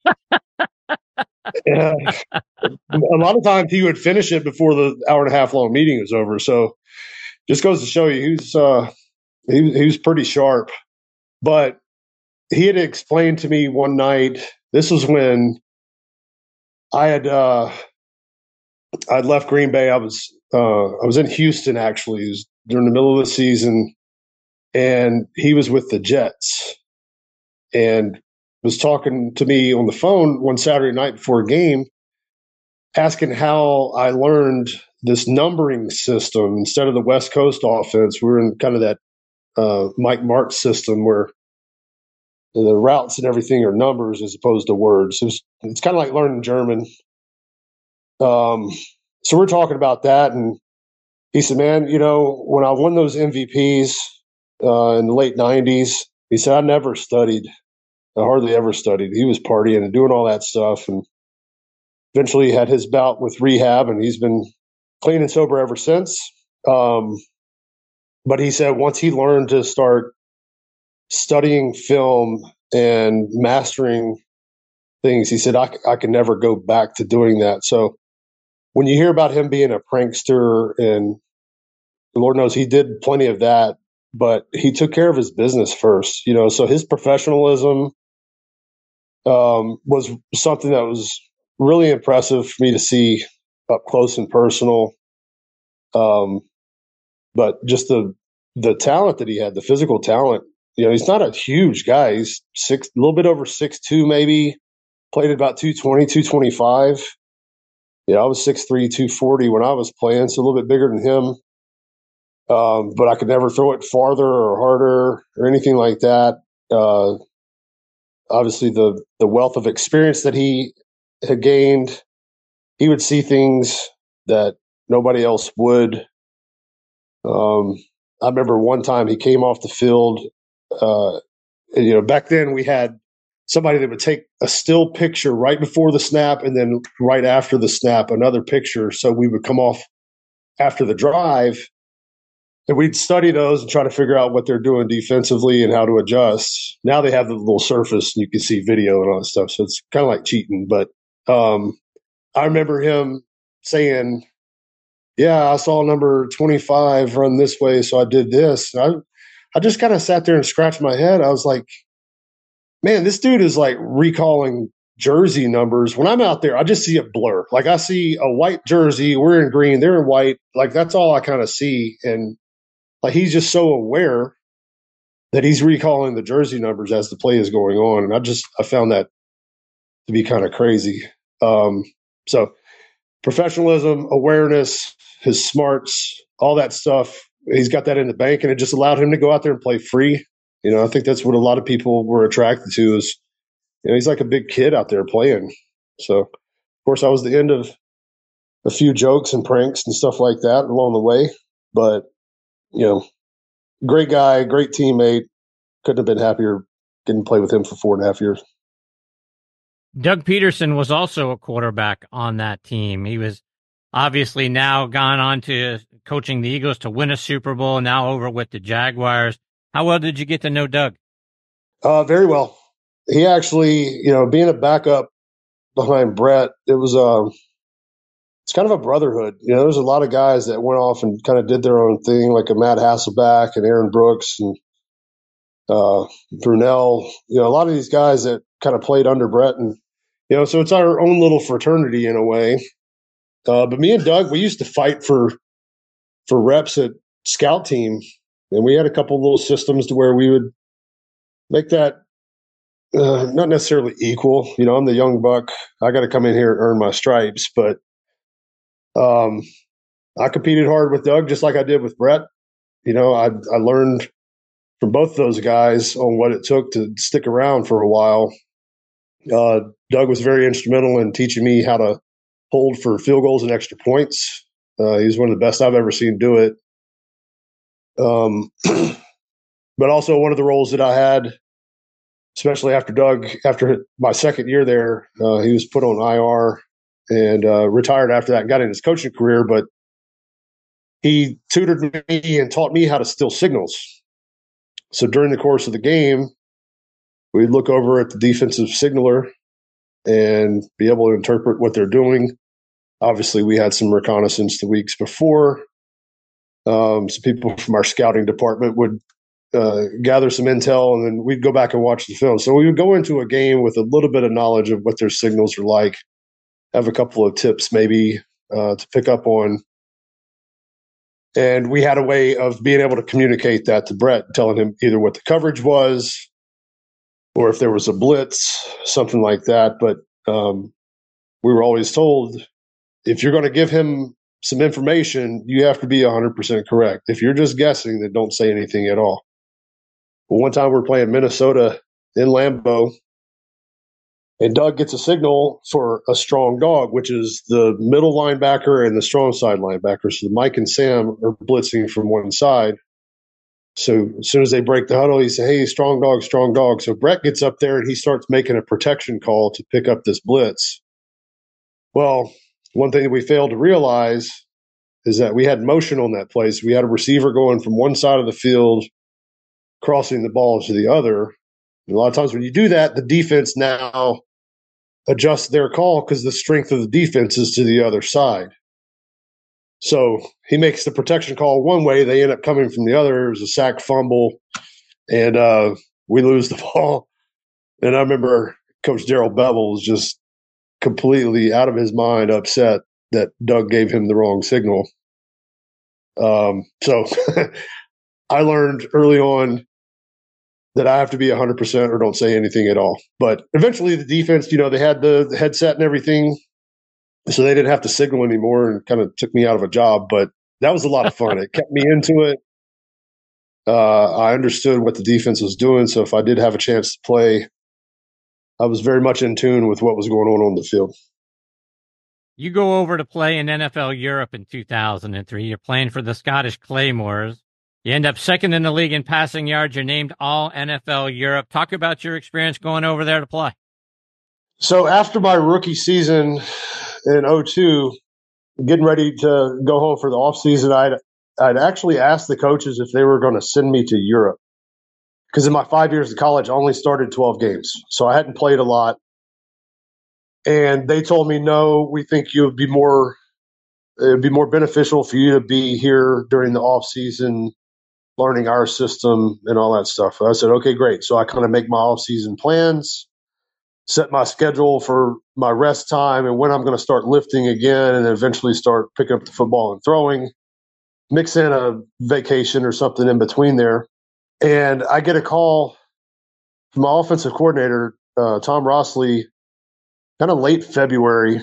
And a lot of times he would finish it before the hour and a half long meeting was over. So just goes to show you he's uh, he, he was pretty sharp. But he had explained to me one night, this was when I had uh, I'd left Green Bay. I was uh, I was in Houston, actually. It was during the middle of the season, and he was with the Jets and was talking to me on the phone one Saturday night before a game, asking how I learned this numbering system instead of the West Coast offense. We're in kind of that uh, Mike Martz system where the routes and everything are numbers as opposed to words. It's, it's kind of like learning German. Um, so we're talking about that, and he said, "Man, you know, when I won those M V Ps uh, in the late nineties, he said I never studied. I hardly ever studied. He was partying and doing all that stuff, and eventually had his bout with rehab, and he's been clean and sober ever since. Um, but he said once he learned to start studying film and mastering things, he said, I, I can never go back to doing that." So when you hear about him being a prankster, and Lord knows he did plenty of that, but he took care of his business first, you know, so his professionalism um, was something that was really impressive for me to see up close and personal. Um, but just the, the talent that he had, the physical talent, you know, he's not a huge guy. He's six, a little bit over six two, maybe played at about two twenty, two twenty-five. Yeah, I was six three, two forty when I was playing, so a little bit bigger than him. Um, but I could never throw it farther or harder or anything like that. Uh, obviously, the the wealth of experience that he had gained, he would see things that nobody else would. Um, I remember one time he came off the field. Uh, and, you know, back then we had somebody that would take a still picture right before the snap and then right after the snap, another picture. So we would come off after the drive and we'd study those and try to figure out what they're doing defensively and how to adjust. Now they have the little surface and you can see video and all that stuff. So it's kind of like cheating. But um, I remember him saying, yeah, I saw number twenty-five run this way, so I did this. I, I just kind of sat there and scratched my head. I was like, man, this dude is like recalling jersey numbers. When I'm out there, I just see a blur. Like I see a white jersey, we're in green, they're in white. Like that's all I kind of see. And like he's just so aware that he's recalling the jersey numbers as the play is going on. And I just I found that to be kind of crazy. Um, so professionalism, awareness, his smarts, all that stuff, he's got that in the bank, and it just allowed him to go out there and play free. You know, I think that's what a lot of people were attracted to is, you know, he's like a big kid out there playing. So, of course, I was the end of a few jokes and pranks and stuff like that along the way. But, you know, great guy, great teammate. Couldn't have been happier getting to play with him for four and a half years. Doug Peterson was also a quarterback on that team. He was obviously now gone on to coaching the Eagles to win a Super Bowl, now over with the Jaguars. How well did you get to know Doug? Uh, very well. He actually, you know, being a backup behind Brett, it was um, it's kind of a brotherhood. You know, there's a lot of guys that went off and kind of did their own thing, like a Matt Hasselback and Aaron Brooks and uh, Brunell. You know, a lot of these guys that kind of played under Brett, and you know, so it's our own little fraternity in a way. Uh, but me and Doug, we used to fight for for reps at scout team, and we had a couple little systems to where we would make that uh, not necessarily equal. You know, I'm the young buck. I got to come in here and earn my stripes. But um, I competed hard with Doug just like I did with Brett. You know, I I learned from both those guys on what it took to stick around for a while. Uh, Doug was very instrumental in teaching me how to hold for field goals and extra points. Uh, he's one of the best I've ever seen do it. Um, but also one of the roles that I had, especially after Doug, after my second year there, uh, he was put on I R and uh, retired after that and got in his coaching career. But he tutored me and taught me how to steal signals. So during the course of the game, we'd look over at the defensive signaler and be able to interpret what they're doing. Obviously, we had some reconnaissance the weeks before. Um, some people from our scouting department would uh, gather some intel, and then we'd go back and watch the film. So we would go into a game with a little bit of knowledge of what their signals are like, have a couple of tips maybe uh, to pick up on. And we had a way of being able to communicate that to Brett, telling him either what the coverage was or if there was a blitz, something like that. But um, we were always told, if you're going to give him some information, you have to be one hundred percent correct. If you're just guessing, then don't say anything at all. But one time we we're playing Minnesota in Lambeau, and Doug gets a signal for a strong dog, which is the middle linebacker and the strong side linebacker. So Mike and Sam are blitzing from one side. So as soon as they break the huddle, he says, hey, strong dog, strong dog. So Brett gets up there and he starts making a protection call to pick up this blitz. Well, one thing that we failed to realize is that we had motion on that play. So we had a receiver going from one side of the field, crossing the ball to the other. And a lot of times when you do that, the defense now adjusts their call because the strength of the defense is to the other side. So he makes the protection call one way. They end up coming from the other. It was a sack fumble, and uh, we lose the ball. And I remember Coach Darrell Bevel was just completely out of his mind, upset that Doug gave him the wrong signal. Um, so I learned early on that I have to be one hundred percent or don't say anything at all. But eventually the defense, you know, they had the, the headset and everything, so they didn't have to signal anymore, and kind of took me out of a job. But that was a lot of fun. It kept me into it. Uh, I understood what the defense was doing, so if I did have a chance to play, I was very much in tune with what was going on on the field. You go over to play in N F L Europe in two thousand three. You're playing for the Scottish Claymores. You end up second in the league in passing yards. You're named All N F L Europe. Talk about your experience going over there to play. So after my rookie season in oh two, getting ready to go home for the offseason, I I'd actually asked the coaches if they were going to send me to Europe. Because in my five years of college, I only started twelve games. So I hadn't played a lot. And they told me, no, we think you would be more, it would be more beneficial for you to be here during the off season, learning our system and all that stuff. I said, okay, great. So I kind of make my off season plans, set my schedule for my rest time and when I'm going to start lifting again, and then eventually start picking up the football and throwing, mix in a vacation or something in between there. And I get a call from my offensive coordinator, uh, Tom Rossley, kind of late February.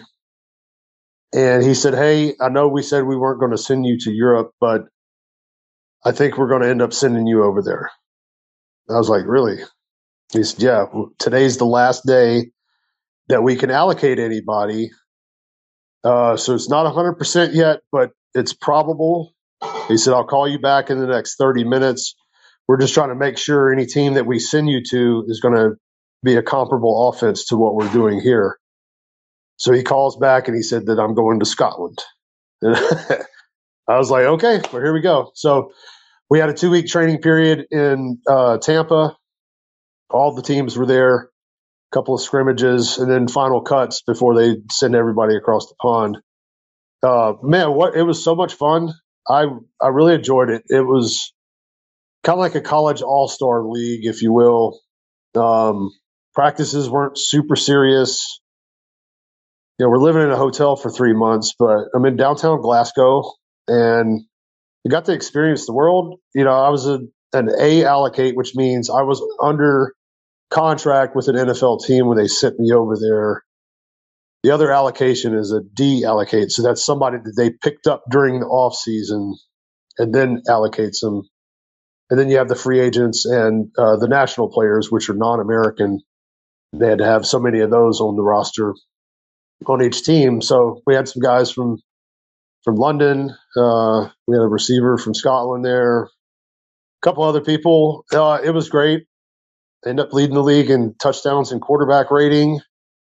And he said, hey, I know we said we weren't going to send you to Europe, but I think we're going to end up sending you over there. I was like, really? He said, yeah, today's the last day that we can allocate anybody. Uh, so it's not one hundred percent yet, but it's probable. He said, I'll call you back in the next thirty minutes. We're just trying to make sure any team that we send you to is going to be a comparable offense to what we're doing here. So he calls back and he said that I'm going to Scotland. I was like, okay, well, here we go. So we had a two-week training period in uh, Tampa. All the teams were there, a couple of scrimmages, and then final cuts before they send everybody across the pond. Uh, man, what it was so much fun. I I really enjoyed it. It was kind of like a college all-star league, if you will. Um, practices weren't super serious. You know, we're living in a hotel for three months, but I'm in downtown Glasgow, and I got to experience the world. You know, I was a, an A allocate, which means I was under contract with an N F L team when they sent me over there. The other allocation is a D allocate, so that's somebody that they picked up during the off season and then allocates them. And then you have the free agents and uh, the national players, which are non-American. They had to have so many of those on the roster on each team. So we had some guys from from London. Uh, we had a receiver from Scotland there. A couple other people. Uh, it was great. Ended up leading the league in touchdowns and quarterback rating.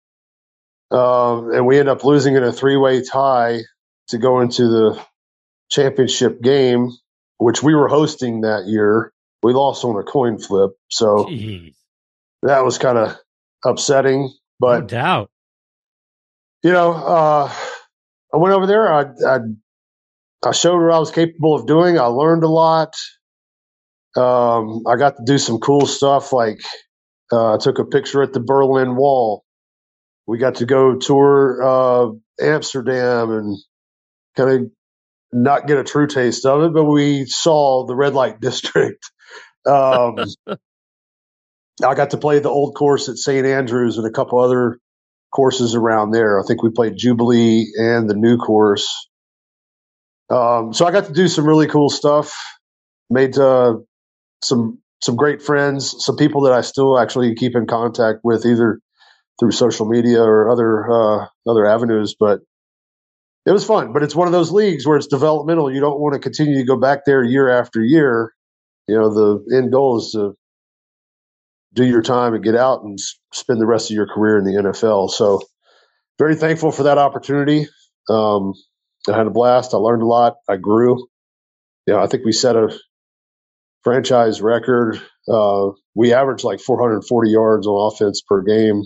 Uh, and we ended up losing in a three-way tie to go into the championship game, which we were hosting that year. We lost on a coin flip. So Jeez. That was kind of upsetting. But, no doubt. You know, uh, I went over there. I, I I showed what I was capable of doing. I learned a lot. Um, I got to do some cool stuff, like uh, I took a picture at the Berlin Wall. We got to go tour uh, Amsterdam and kind of not get a true taste of it, but we saw the red light district. Um, I got to play the old course at Saint Andrews and a couple other courses around there. I think we played Jubilee and the new course. Um, so I got to do some really cool stuff. Made uh, some some great friends, some people that I still actually keep in contact with, either through social media or other uh, other avenues. But it was fun. But it's one of those leagues where it's developmental. You don't want to continue to go back there year after year. You know, the end goal is to do your time and get out and spend the rest of your career in the N F L. So very thankful for that opportunity. Um, I had a blast. I learned a lot. I grew. You know, I think we set a franchise record. Uh, we averaged like four hundred forty yards on offense per game.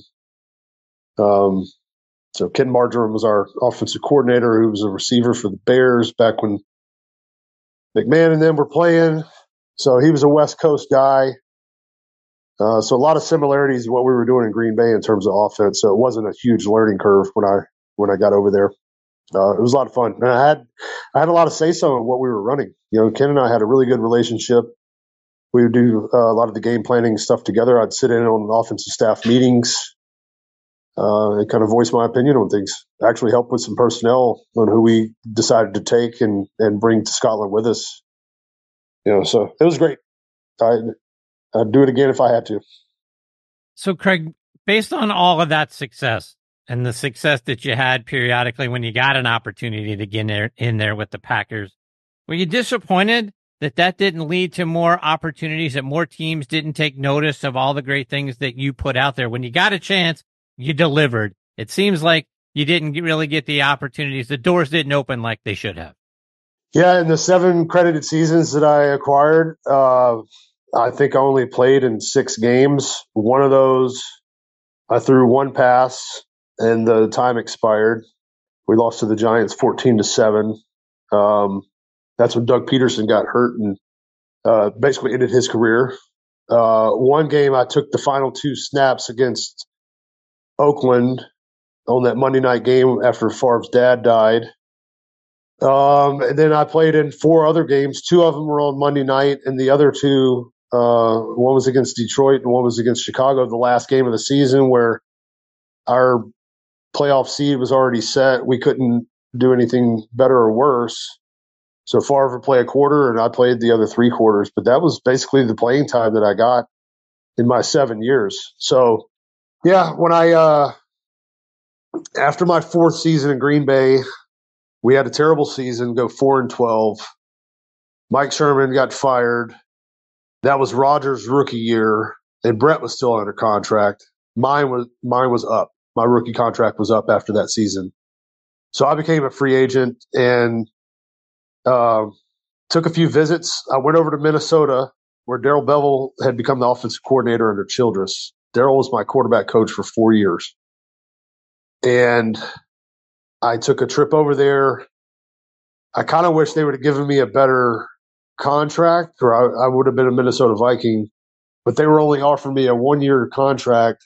Um, so Ken Marjoram was our offensive coordinator, who was a receiver for the Bears back when McMahon and them were playing. So he was a West Coast guy. Uh, so a lot of similarities to what we were doing in Green Bay in terms of offense. So it wasn't a huge learning curve when I when I got over there. Uh, it was a lot of fun. And I had I had a lot of say-so in what we were running. You know, Ken and I had a really good relationship. We would do uh, a lot of the game planning stuff together. I'd sit in on offensive staff meetings uh, and kind of voice my opinion on things. Actually help with some personnel on who we decided to take and, and bring to Scotland with us. You know, so it was great. I, I'd do it again if I had to. So, Craig, based on all of that success and the success that you had periodically when you got an opportunity to get in there, in there with the Packers, were you disappointed that that didn't lead to more opportunities, that more teams didn't take notice of all the great things that you put out there? When you got a chance, you delivered. It seems like you didn't really get the opportunities. The doors didn't open like they should have. Yeah, in the seven credited seasons that I acquired, uh, I think I only played in six games. One of those, I threw one pass, and the time expired. We lost to the Giants fourteen to seven. Um, that's when Doug Peterson got hurt and uh, basically ended his career. Uh, one game, I took the final two snaps against Oakland on that Monday night game after Favre's dad died. Um, and then I played in four other games. Two of them were on Monday night, and the other two, uh, one was against Detroit and one was against Chicago, the last game of the season where our playoff seed was already set. We couldn't do anything better or worse. So Favre would play a quarter, and I played the other three quarters. But that was basically the playing time that I got in my seven years. So, yeah, when I uh, after my fourth season in Green Bay, we had a terrible season, go four and twelve. Mike Sherman got fired. That was Rodgers' rookie year, and Brett was still under contract. Mine was mine was up. My rookie contract was up after that season. So I became a free agent and uh, took a few visits. I went over to Minnesota, where Darrell Bevell had become the offensive coordinator under Childress. Darrell was my quarterback coach for four years. And I took a trip over there. I kind of wish they would have given me a better contract, or I, I would have been a Minnesota Viking, but they were only offering me a one-year contract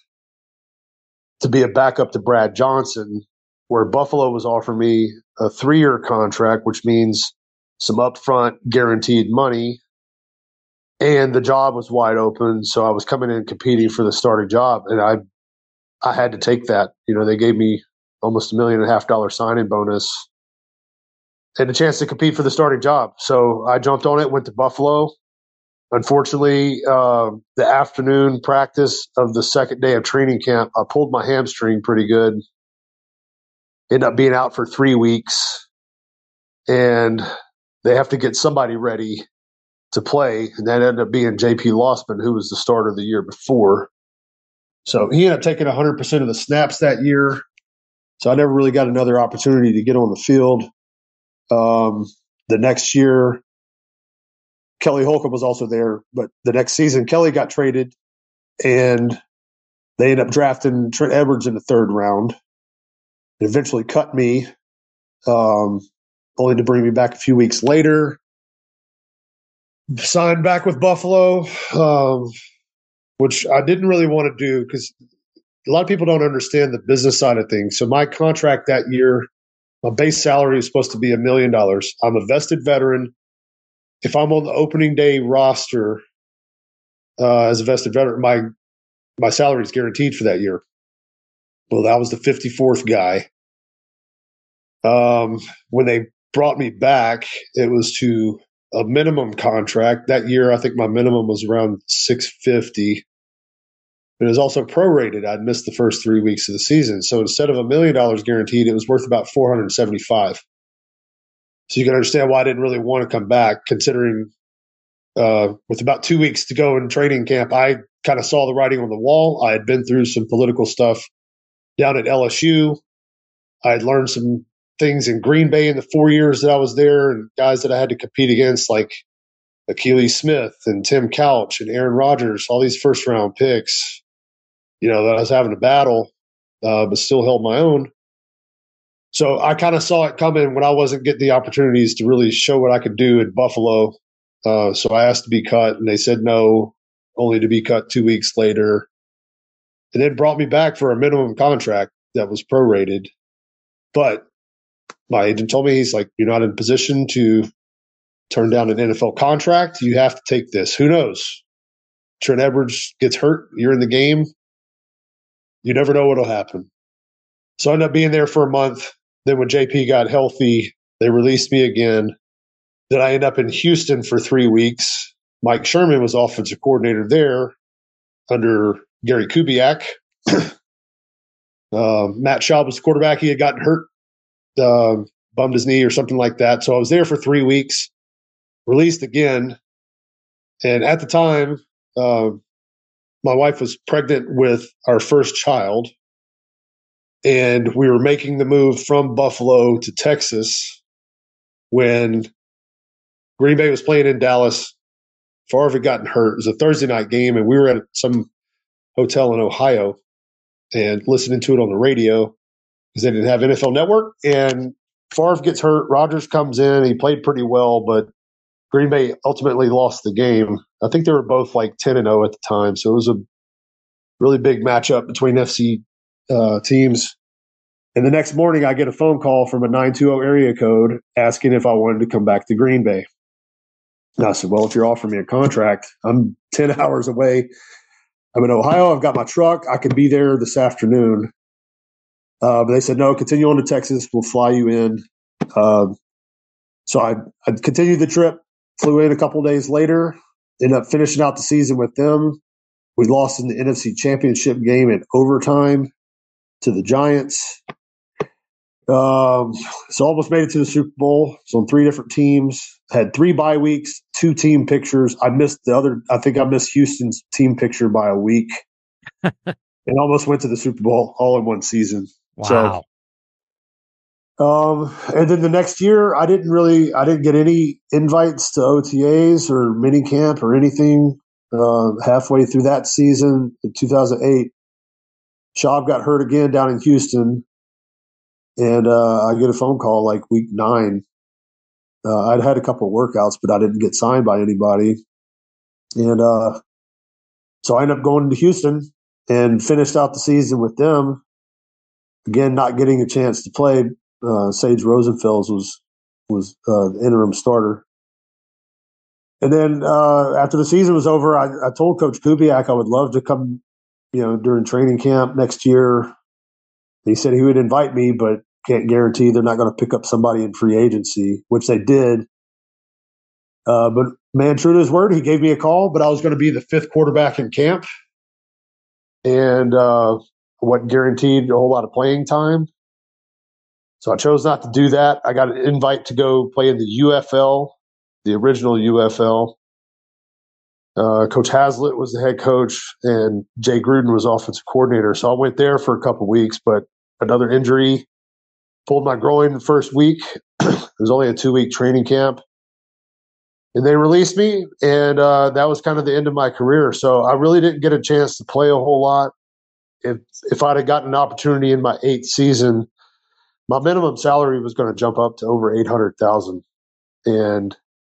to be a backup to Brad Johnson, where Buffalo was offering me a three-year contract, which means some upfront guaranteed money, and the job was wide open. So I was coming in competing for the starting job, and I I had to take that. You know, they gave me almost a million and a half dollar signing bonus and a chance to compete for the starting job. So I jumped on it, went to Buffalo. Unfortunately, uh, the afternoon practice of the second day of training camp, I pulled my hamstring pretty good. Ended up being out for three weeks. And they have to get somebody ready to play. And that ended up being J P Lossman, who was the starter the year before. So he ended up taking one hundred percent of the snaps that year. So I never really got another opportunity to get on the field. Um, the next year, Kelly Holcomb was also there, but the next season, Kelly got traded, and they ended up drafting Trent Edwards in the third round. It eventually cut me, um, only to bring me back a few weeks later. Signed back with Buffalo, um, which I didn't really want to do because a lot of people don't understand the business side of things. So my contract that year, my base salary is supposed to be a million dollars. I'm a vested veteran. If I'm on the opening day roster uh, as a vested veteran, my my salary is guaranteed for that year. Well, that was the fifty-fourth guy. Um, when they brought me back, it was to a minimum contract. That year, I think my minimum was around six fifty. But it was also prorated. I'd missed the first three weeks of the season. So instead of a million dollars guaranteed, it was worth about four hundred seventy-five. So you can understand why I didn't really want to come back, considering uh, with about two weeks to go in training camp, I kind of saw the writing on the wall. I had been through some political stuff down at L S U. I had learned some things in Green Bay in the four years that I was there, and guys that I had to compete against like Akili Smith and Tim Couch and Aaron Rodgers, all these first round picks, you know, that I was having a battle, uh, but still held my own. So I kind of saw it coming when I wasn't getting the opportunities to really show what I could do in Buffalo. Uh, so I asked to be cut, and they said no, only to be cut two weeks later. And then brought me back for a minimum contract that was prorated. But my agent told me, he's like, you're not in a position to turn down an N F L contract. You have to take this. Who knows? Trent Edwards gets hurt. You're in the game. You never know what'll happen. So I ended up being there for a month. Then when J P got healthy, they released me again. Then I ended up in Houston for three weeks. Mike Sherman was offensive coordinator there under Gary Kubiak. uh, Matt Schaub was the quarterback. He had gotten hurt, uh, bummed his knee or something like that. So I was there for three weeks, released again. And at the time, uh, my wife was pregnant with our first child. And we were making the move from Buffalo to Texas when Green Bay was playing in Dallas. Favre had gotten hurt. It was a Thursday night game, and we were at some hotel in Ohio and listening to it on the radio because they didn't have N F L Network. And Favre gets hurt. Rodgers comes in. He played pretty well, but Green Bay ultimately lost the game. I think they were both like ten and oh at the time, so it was a really big matchup between F C uh, teams. And the next morning, I get a phone call from a nine two zero area code asking if I wanted to come back to Green Bay. And I said, well, if you're offering me a contract, I'm ten hours away. I'm in Ohio. I've got my truck. I could be there this afternoon. Uh, but they said, no, continue on to Texas. We'll fly you in. Uh, so I, I continued the trip, flew in a couple of days later, ended up finishing out the season with them. We lost in the N F C Championship game in overtime to the Giants. Um, so almost made it to the Super Bowl. So on three different teams, had three bye weeks, two team pictures. I missed the other. I think I missed Houston's team picture by a week, and almost went to the Super Bowl all in one season. Wow. So, um, and then the next year, I didn't really, I didn't get any invites to O T As or mini camp or anything. Uh, halfway through that season, in two thousand eight, Schaub got hurt again down in Houston. And uh, I get a phone call like week nine. Uh, I'd had a couple of workouts, but I didn't get signed by anybody. And uh, so I ended up going to Houston and finished out the season with them. Again, not getting a chance to play. Uh, Sage Rosenfels was was uh, the interim starter. And then uh, after the season was over, I, I told Coach Kubiak I would love to come, you know, during training camp next year. He said he would invite me, but can't guarantee they're not going to pick up somebody in free agency, which they did. Uh, but man, true to his word, he gave me a call, but I was going to be the fifth quarterback in camp. And uh, wasn't guaranteed a whole lot of playing time. So I chose not to do that. I got an invite to go play in the U F L, the original U F L. Uh, Coach Haslett was the head coach, and Jay Gruden was offensive coordinator. So I went there for a couple of weeks, but another injury, pulled my groin the first week. It was only a two-week training camp. And they released me, and uh, that was kind of the end of my career. So I really didn't get a chance to play a whole lot. If if I'd have gotten an opportunity in my eighth season, my minimum salary was going to jump up to over eight hundred thousand dollars. And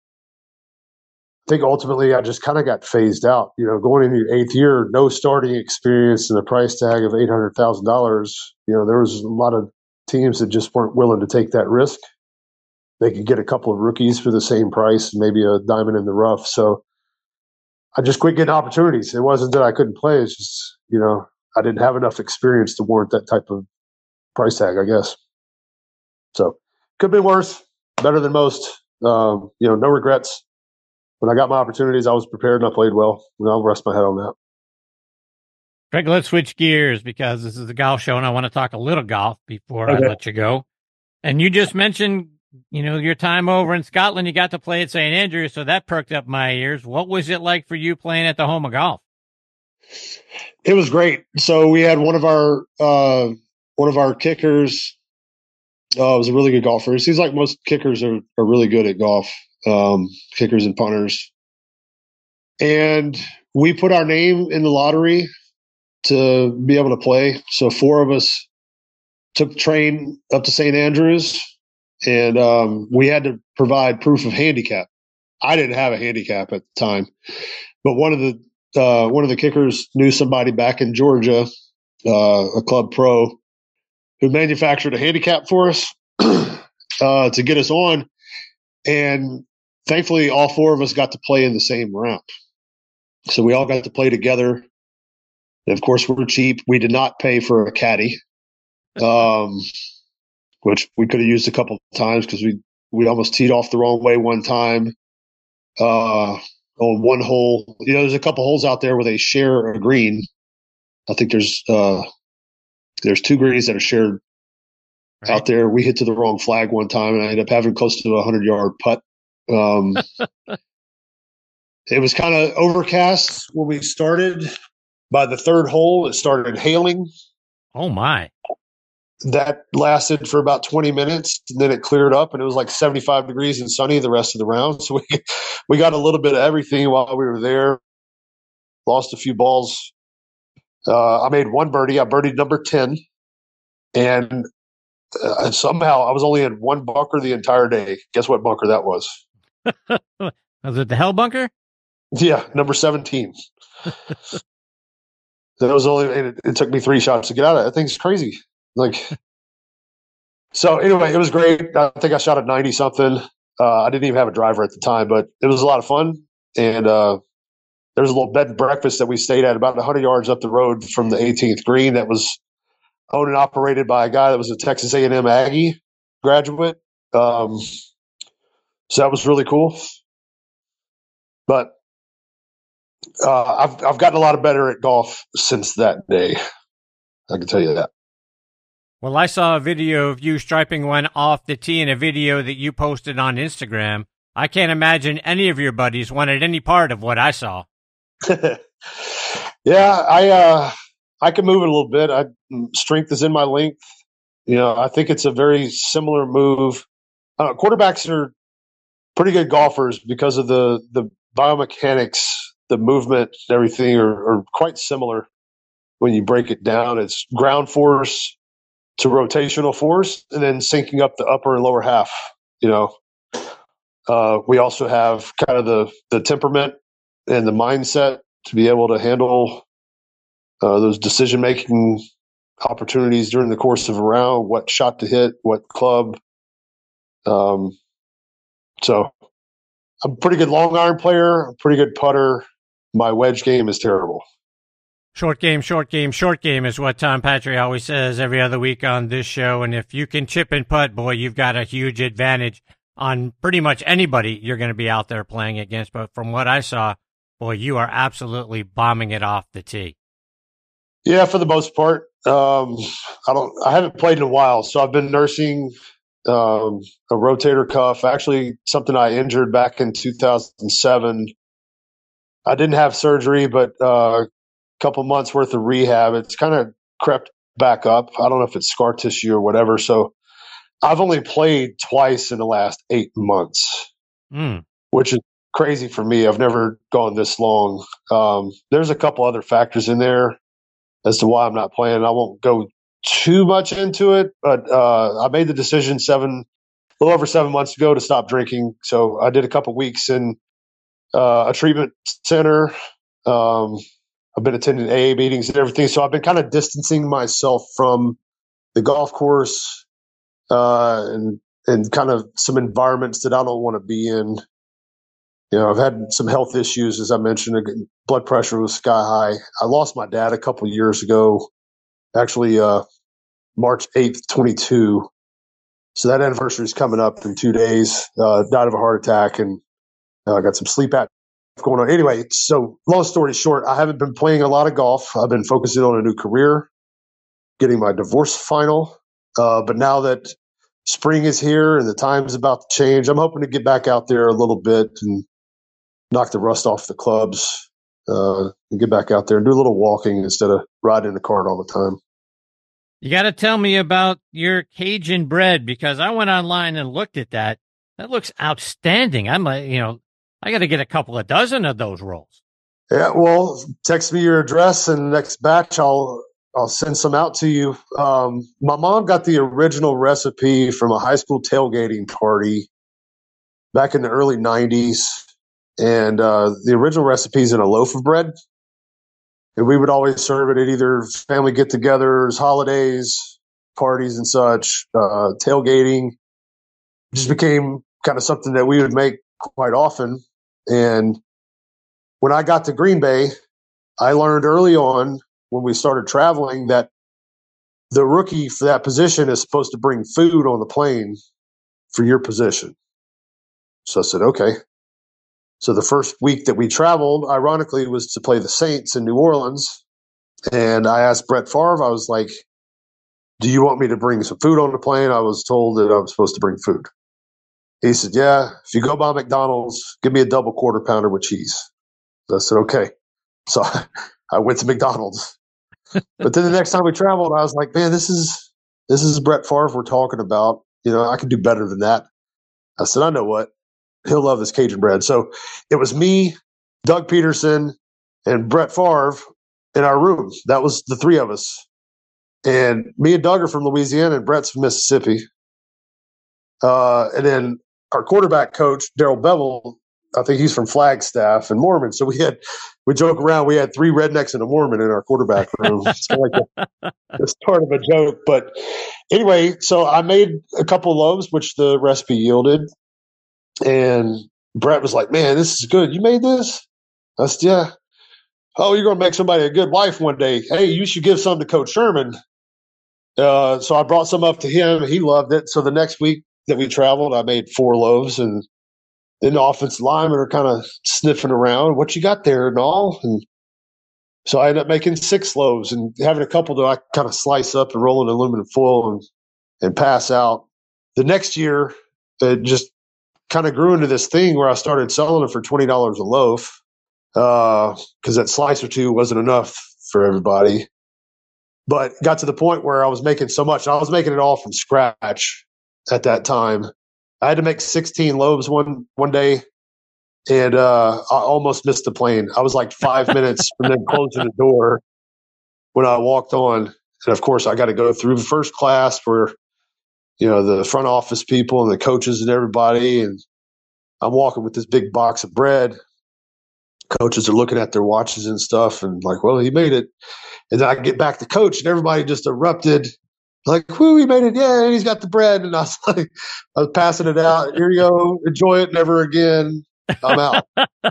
I think ultimately I just kind of got phased out. You know, going into your eighth year, no starting experience and a price tag of eight hundred thousand dollars, you know, there was a lot of teams that just weren't willing to take that risk. They could get a couple of rookies for the same price, maybe a diamond in the rough. So I just quit getting opportunities. It wasn't that I couldn't play. It's just, you know, I didn't have enough experience to warrant that type of price tag, I guess. So could be worse, better than most. Um, you know, no regrets. When I got my opportunities, I was prepared and I played well. And I'll rest my head on that. Greg, let's switch gears because this is the golf show and I want to talk a little golf before okay. I let you go. And you just mentioned, you know, your time over in Scotland, you got to play at Saint Andrews, so that perked up my ears. What was it like for you playing at the home of golf? It was great. So we had one of our uh, one of our kickers. Uh, was a really good golfer. It seems like most kickers are, are really good at golf, um, kickers and punters. And we put our name in the lottery to be able to play. So four of us took the train up to Saint Andrews, and um, we had to provide proof of handicap. I didn't have a handicap at the time, but one of the uh, one of the kickers knew somebody back in Georgia, uh, a club pro, who manufactured a handicap for us uh, to get us on. And thankfully, all four of us got to play in the same round. So we all got to play together. And of course, we were cheap. We did not pay for a caddy, um, which we could have used a couple of times because we, we almost teed off the wrong way one time uh, on one hole. You know, there's a couple holes out there where they share a green. I think there's uh, – There's two greens that are shared right out there. We hit to the wrong flag one time, and I ended up having close to a hundred-yard putt. Um, it was kind of overcast when we started. By the third hole, it started hailing. Oh, my. that lasted for about twenty minutes, and then it cleared up, and it was like seventy-five degrees and sunny the rest of the round. So we we got a little bit of everything while we were there. Lost a few balls. Uh, I made one birdie. I birdied number ten, and uh, somehow I was only in one bunker the entire day. Guess what bunker that was? Was it the hell bunker? Yeah, number seventeen. That was only. It, it took me three shots to get out of it. That thing's crazy. Like, so anyway, it was great. I think I shot at ninety something. Uh, I didn't even have a driver at the time, but it was a lot of fun. And uh, there was a little bed and breakfast that we stayed at about one hundred yards up the road from the eighteenth green that was owned and operated by a guy that was a Texas A and M Aggie graduate. Um, so that was really cool. But uh, I've I've gotten a lot better at golf since that day. I can tell you that. Well, I saw a video of you striping one off the tee and a video that you posted on Instagram. I can't imagine any of your buddies wanted any part of what I saw. Yeah, I uh, I can move it a little bit. I, strength is in my length. You know, I think it's a very similar move. Uh, quarterbacks are pretty good golfers because of the the biomechanics, the movement, everything are, are quite similar when you break it down. It's ground force to rotational force, and then syncing up the upper and lower half. You know, uh, we also have kind of the the temperament and the mindset to be able to handle uh, those decision making opportunities during the course of a round. What shot to hit, what club. Um, so I'm a pretty good long iron player. I'm a pretty good putter. My wedge game is terrible. Short game, short game, short game is what Tom Patry always says every other week on this show. And if you can chip and putt, boy, you've got a huge advantage on pretty much anybody you're going to be out there playing against. But from what I saw, boy, you are absolutely bombing it off the tee. Yeah, for the most part. Um, I don't. I haven't played in a while, so I've been nursing um, a rotator cuff. Actually, something I injured back in two thousand seven. I didn't have surgery, but uh, couple months worth of rehab. It's kind of crept back up. I don't know if it's scar tissue or whatever. So I've only played twice in the last eight months, mm. which is crazy for me. I've never gone this long. Um, there's a couple other factors in there as to why I'm not playing. I won't go too much into it, but uh, I made the decision seven, a little over seven months ago to stop drinking. So I did a couple weeks in uh, a treatment center. Um, I've been attending A A meetings and everything. So I've been kind of distancing myself from the golf course uh, and and kind of some environments that I don't want to be in. You know, I've had some health issues, as I mentioned. Blood pressure was sky high. I lost my dad a couple of years ago, actually uh, March eighth, twenty-two. So that anniversary is coming up in two days. Uh, died of a heart attack, and I uh, got some sleep apnea going on. Anyway, so long story short, I haven't been playing a lot of golf. I've been focusing on a new career, getting my divorce final. Uh, but now that spring is here and the time's about to change, I'm hoping to get back out there a little bit and knock the rust off the clubs uh, and get back out there and do a little walking instead of riding in the cart all the time. You got to tell me about your Cajun bread, because I went online and looked at that. That looks outstanding. I'm a, you know, I got to get a couple of dozen of those rolls. Yeah, well, text me your address, and the next batch I'll I'll send some out to you. Um, my mom got the original recipe from a high school tailgating party back in the early nineties, and uh, the original recipe is in a loaf of bread, and we would always serve it at either family get-togethers, holidays, parties, and such. Uh, tailgating just became kind of something that we would make quite often. And when I got to Green Bay, I learned early on when we started traveling that the rookie for that position is supposed to bring food on the plane for your position. So I said, okay. So the first week that we traveled, ironically, was to play the Saints in New Orleans. And I asked Brett Favre, I was like, do you want me to bring some food on the plane? I was told that I was supposed to bring food. He said, yeah, if you go by McDonald's, give me a double quarter pounder with cheese. So I said, okay. So I went to McDonald's. But then the next time we traveled, I was like, man, this is this is Brett Favre we're talking about. You know, I can do better than that. I said, I know what. He'll love this Cajun bread. So it was me, Doug Peterson, and Brett Favre in our room. That was the three of us. And me and Doug are from Louisiana, and Brett's from Mississippi. Uh, and then our quarterback coach, Daryl Bevel, I think he's from Flagstaff and Mormon. So we had, we joke around, we had three rednecks and a Mormon in our quarterback room. It's kind of like a, it's part of a joke. But anyway, so I made a couple of loaves, which the recipe yielded. And Brett was like, man, this is good. You made this? I said, yeah. Oh, you're going to make somebody a good wife one day. Hey, you should give some to Coach Sherman. Uh, so I brought some up to him. He loved it. So the next week that we traveled, I made four loaves. And then the offensive linemen are kind of sniffing around. What you got there and all? And so I ended up making six loaves and having a couple that I kind of slice up and roll in aluminum foil and, and pass out. The next year, it just kind of grew into this thing where I started selling them for twenty dollars a loaf because uh, that slice or two wasn't enough for everybody. But got to the point where I was making so much. I was making it all from scratch at that time. I had to make sixteen loaves one one day, and uh, I almost missed the plane. I was like five minutes from them closing the door when I walked on. And, of course, I got to go through first class where, you know, the front office people and the coaches and everybody. And I'm walking with this big box of bread. Coaches are looking at their watches and stuff and like, well, he made it. And then I get back to coach and everybody just erupted like, whoo, he made it. Yeah, and he's got the bread. And I was like, I was passing it out. Here you go. Enjoy it. Never again. I'm out.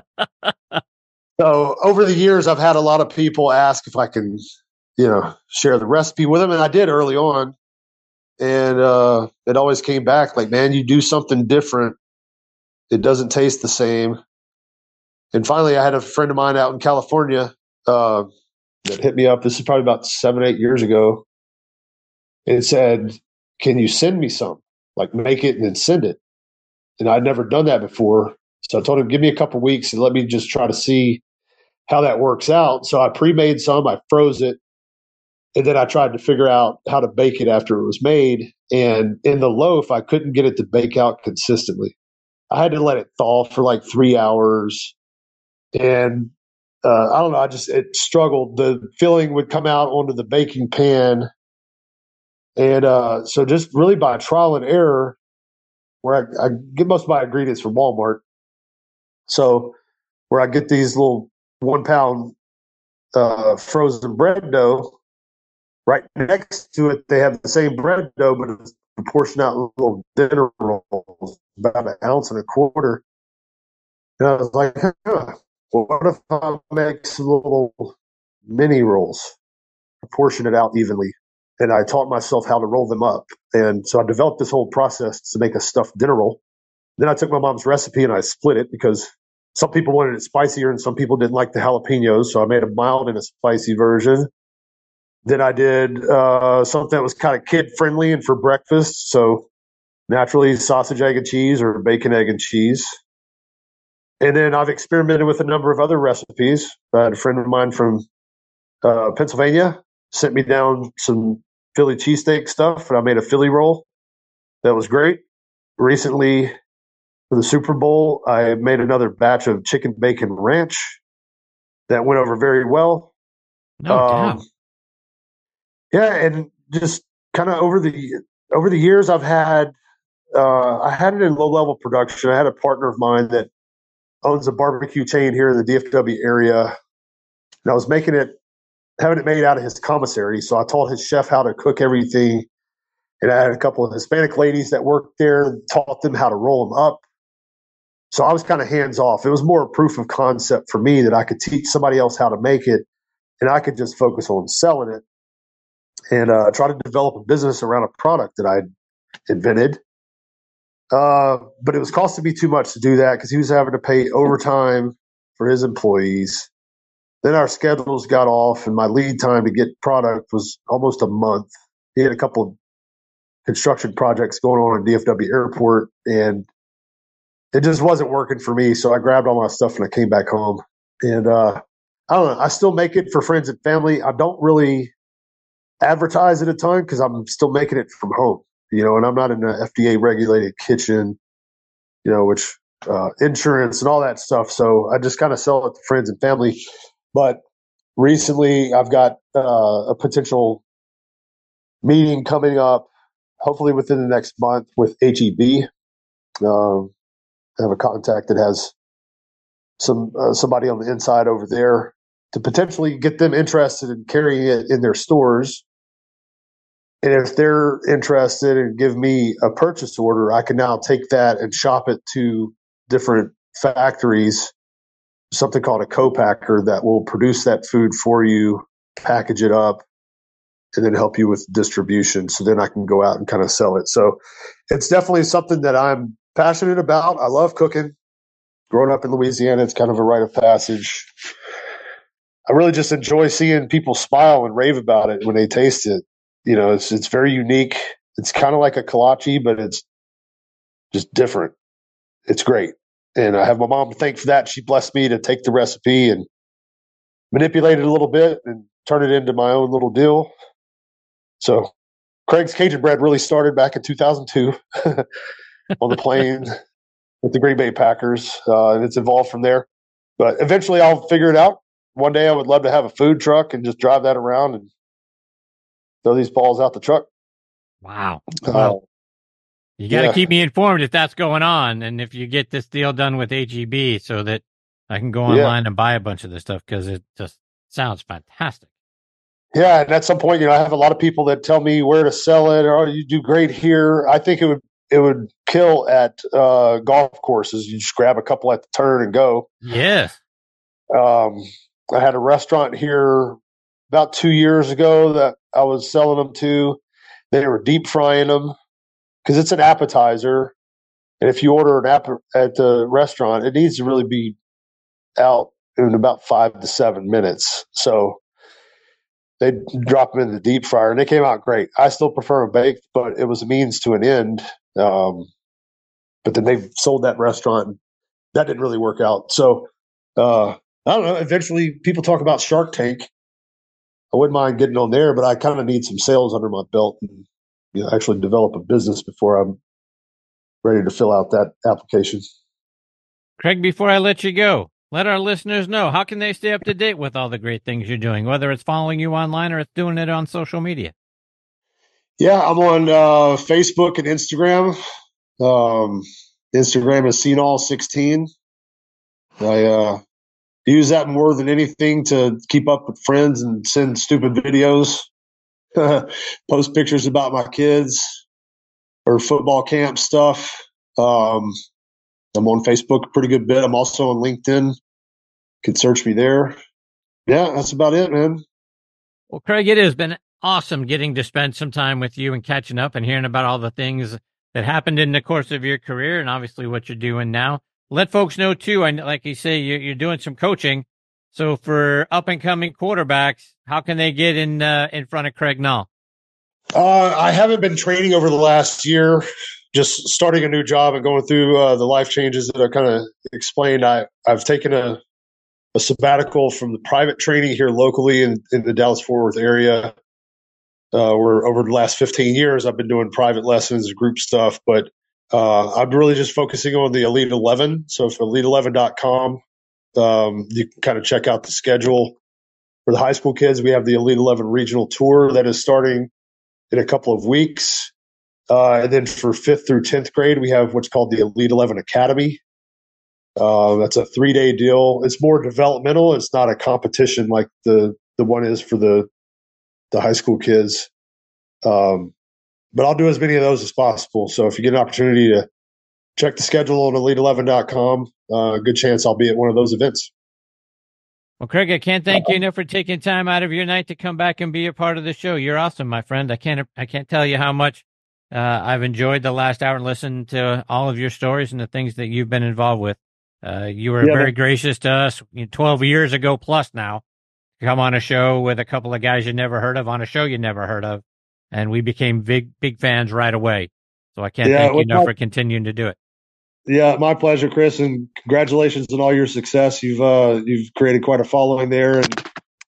So over the years, I've had a lot of people ask if I can, you know, share the recipe with them. And I did early on. And uh, it always came back like, man, you do something different. It doesn't taste the same. And finally, I had a friend of mine out in California uh, that hit me up. This is probably about seven, eight years ago. And it said, can you send me some? Like make it and then send it. And I'd never done that before. So I told him, give me a couple weeks and let me just try to see how that works out. So I pre-made some. I froze it. And then I tried to figure out how to bake it after it was made. And in the loaf, I couldn't get it to bake out consistently. I had to let it thaw for like three hours. And uh, I don't know, I just, it struggled. The filling would come out onto the baking pan. And uh, so just really by trial and error, where I, I get most of my ingredients from Walmart. So where I get these little one pound uh, frozen bread dough, right next to it, they have the same bread dough, but it's proportioned out little dinner rolls, about an ounce and a quarter. And I was like, huh, well, what if I make some little mini rolls, proportion it out evenly? And I taught myself how to roll them up. And so I developed this whole process to make a stuffed dinner roll. Then I took my mom's recipe and I split it because some people wanted it spicier and some people didn't like the jalapenos. So I made a mild and a spicy version. Then I did uh, something that was kind of kid friendly and for breakfast. So naturally sausage, egg, and cheese or bacon, egg, and cheese. And then I've experimented with a number of other recipes. I had a friend of mine from uh, Pennsylvania sent me down some Philly cheesesteak stuff, and I made a Philly roll. That was great. Recently, for the Super Bowl, I made another batch of chicken bacon ranch that went over very well. No um, doubt. Yeah, and just kind of over the over the years, I've had uh, I had it in low level production. I had a partner of mine that owns a barbecue chain here in the D F W area, and I was making it, having it made out of his commissary. So I taught his chef how to cook everything, and I had a couple of Hispanic ladies that worked there and taught them how to roll them up. So I was kind of hands off. It was more a proof of concept for me that I could teach somebody else how to make it, and I could just focus on selling it and uh, try to develop a business around a product that I'd invented. Uh, but it was costing me too much to do that because he was having to pay overtime for his employees. Then our schedules got off, and my lead time to get product was almost a month. He had a couple of construction projects going on in D F W Airport, and it just wasn't working for me. So I grabbed all my stuff and I came back home. And uh, I don't know. I still make it for friends and family. I don't really advertise it a ton because I'm still making it from home, you know, and I'm not in an F D A regulated kitchen, you know, which uh, insurance and all that stuff. So I just kind of sell it to friends and family. But recently I've got uh, a potential meeting coming up, hopefully within the next month with H E B. Um, I have a contact that has some uh, somebody on the inside over there to potentially get them interested in carrying it in their stores. And if they're interested and give me a purchase order, I can now take that and shop it to different factories, something called a co-packer that will produce that food for you, package it up, and then help you with distribution. So then I can go out and kind of sell it. So it's definitely something that I'm passionate about. I love cooking. Growing up in Louisiana, it's kind of a rite of passage. I really just enjoy seeing people smile and rave about it when they taste it. You know, it's it's very unique. It's kind of like a kolache, but it's just different. It's great. And I have my mom to thank for that. She blessed me to take the recipe and manipulate it a little bit and turn it into my own little deal. So Craig's Cajun Bread really started back in two thousand two on the plane with the Green Bay Packers, uh, and it's evolved from there. But eventually I'll figure it out. One day I would love to have a food truck and just drive that around and throw these balls out the truck. Wow. Well, uh, you got to yeah. keep me informed if that's going on and if you get this deal done with H E B so that I can go online yeah. and buy a bunch of this stuff because it just sounds fantastic. Yeah, and at some point, you know, I have a lot of people that tell me where to sell it or, oh, you do great here. I think it would it would kill at uh, golf courses. You just grab a couple at the turn and go. Yes. Um, I had a restaurant here about two years ago that I was selling them to. They were deep frying them because it's an appetizer. And if you order an app at the restaurant, it needs to really be out in about five to seven minutes. So they drop them in the deep fryer, and they came out great. I still prefer them baked, but it was a means to an end. Um, but then they sold that restaurant. And that didn't really work out. So uh, I don't know. Eventually, people talk about Shark Tank. I wouldn't mind getting on there, but I kind of need some sales under my belt and you know, actually develop a business before I'm ready to fill out that application. Craig, before I let you go, let our listeners know, how can they stay up to date with all the great things you're doing, whether it's following you online or it's doing it on social media? Yeah, I'm on uh, Facebook and Instagram. Um, Instagram is Senall sixteen. I uh, use that more than anything to keep up with friends and send stupid videos, post pictures about my kids or football camp stuff. Um, I'm on Facebook a pretty good bit. I'm also on LinkedIn. You can search me there. Yeah, that's about it, man. Well, Craig, it has been awesome getting to spend some time with you and catching up and hearing about all the things that happened in the course of your career and obviously what you're doing now. Let folks know, too, and like you say, you're doing some coaching. So for up-and-coming quarterbacks, how can they get in uh, in front of Craig Nall? Uh, I haven't been training over the last year, just starting a new job and going through uh, the life changes that I kind of explained. I, I've taken a, a sabbatical from the private training here locally in, in the Dallas-Fort Worth area. Uh, where over the last fifteen years, I've been doing private lessons, group stuff, but uh, I'm really just focusing on the Elite eleven. So for elite eleven dot com, um, you can kind of check out the schedule. For the high school kids, we have the Elite eleven Regional Tour that is starting in a couple of weeks. Uh, and then for fifth through tenth grade, we have what's called the Elite eleven Academy. Uh, that's a three-day deal. It's more developmental. It's not a competition like the the one is for the the high school kids. Um, but I'll do as many of those as possible. So if you get an opportunity to check the schedule on elite eleven dot com, uh, good chance I'll be at one of those events. Well, Craig, I can't thank you enough for taking time out of your night to come back and be a part of the show. You're awesome, my friend. I can't, I can't tell you how much uh, I've enjoyed the last hour and listened to all of your stories and the things that you've been involved with. Uh, you were yeah, very man. gracious to us twelve years ago plus now. Come on a show with a couple of guys you never heard of on a show you never heard of. And we became big, big fans right away. So I can't yeah, thank you enough my, for continuing to do it. Yeah, my pleasure, Chris. And congratulations on all your success. You've, uh, you've created quite a following there. And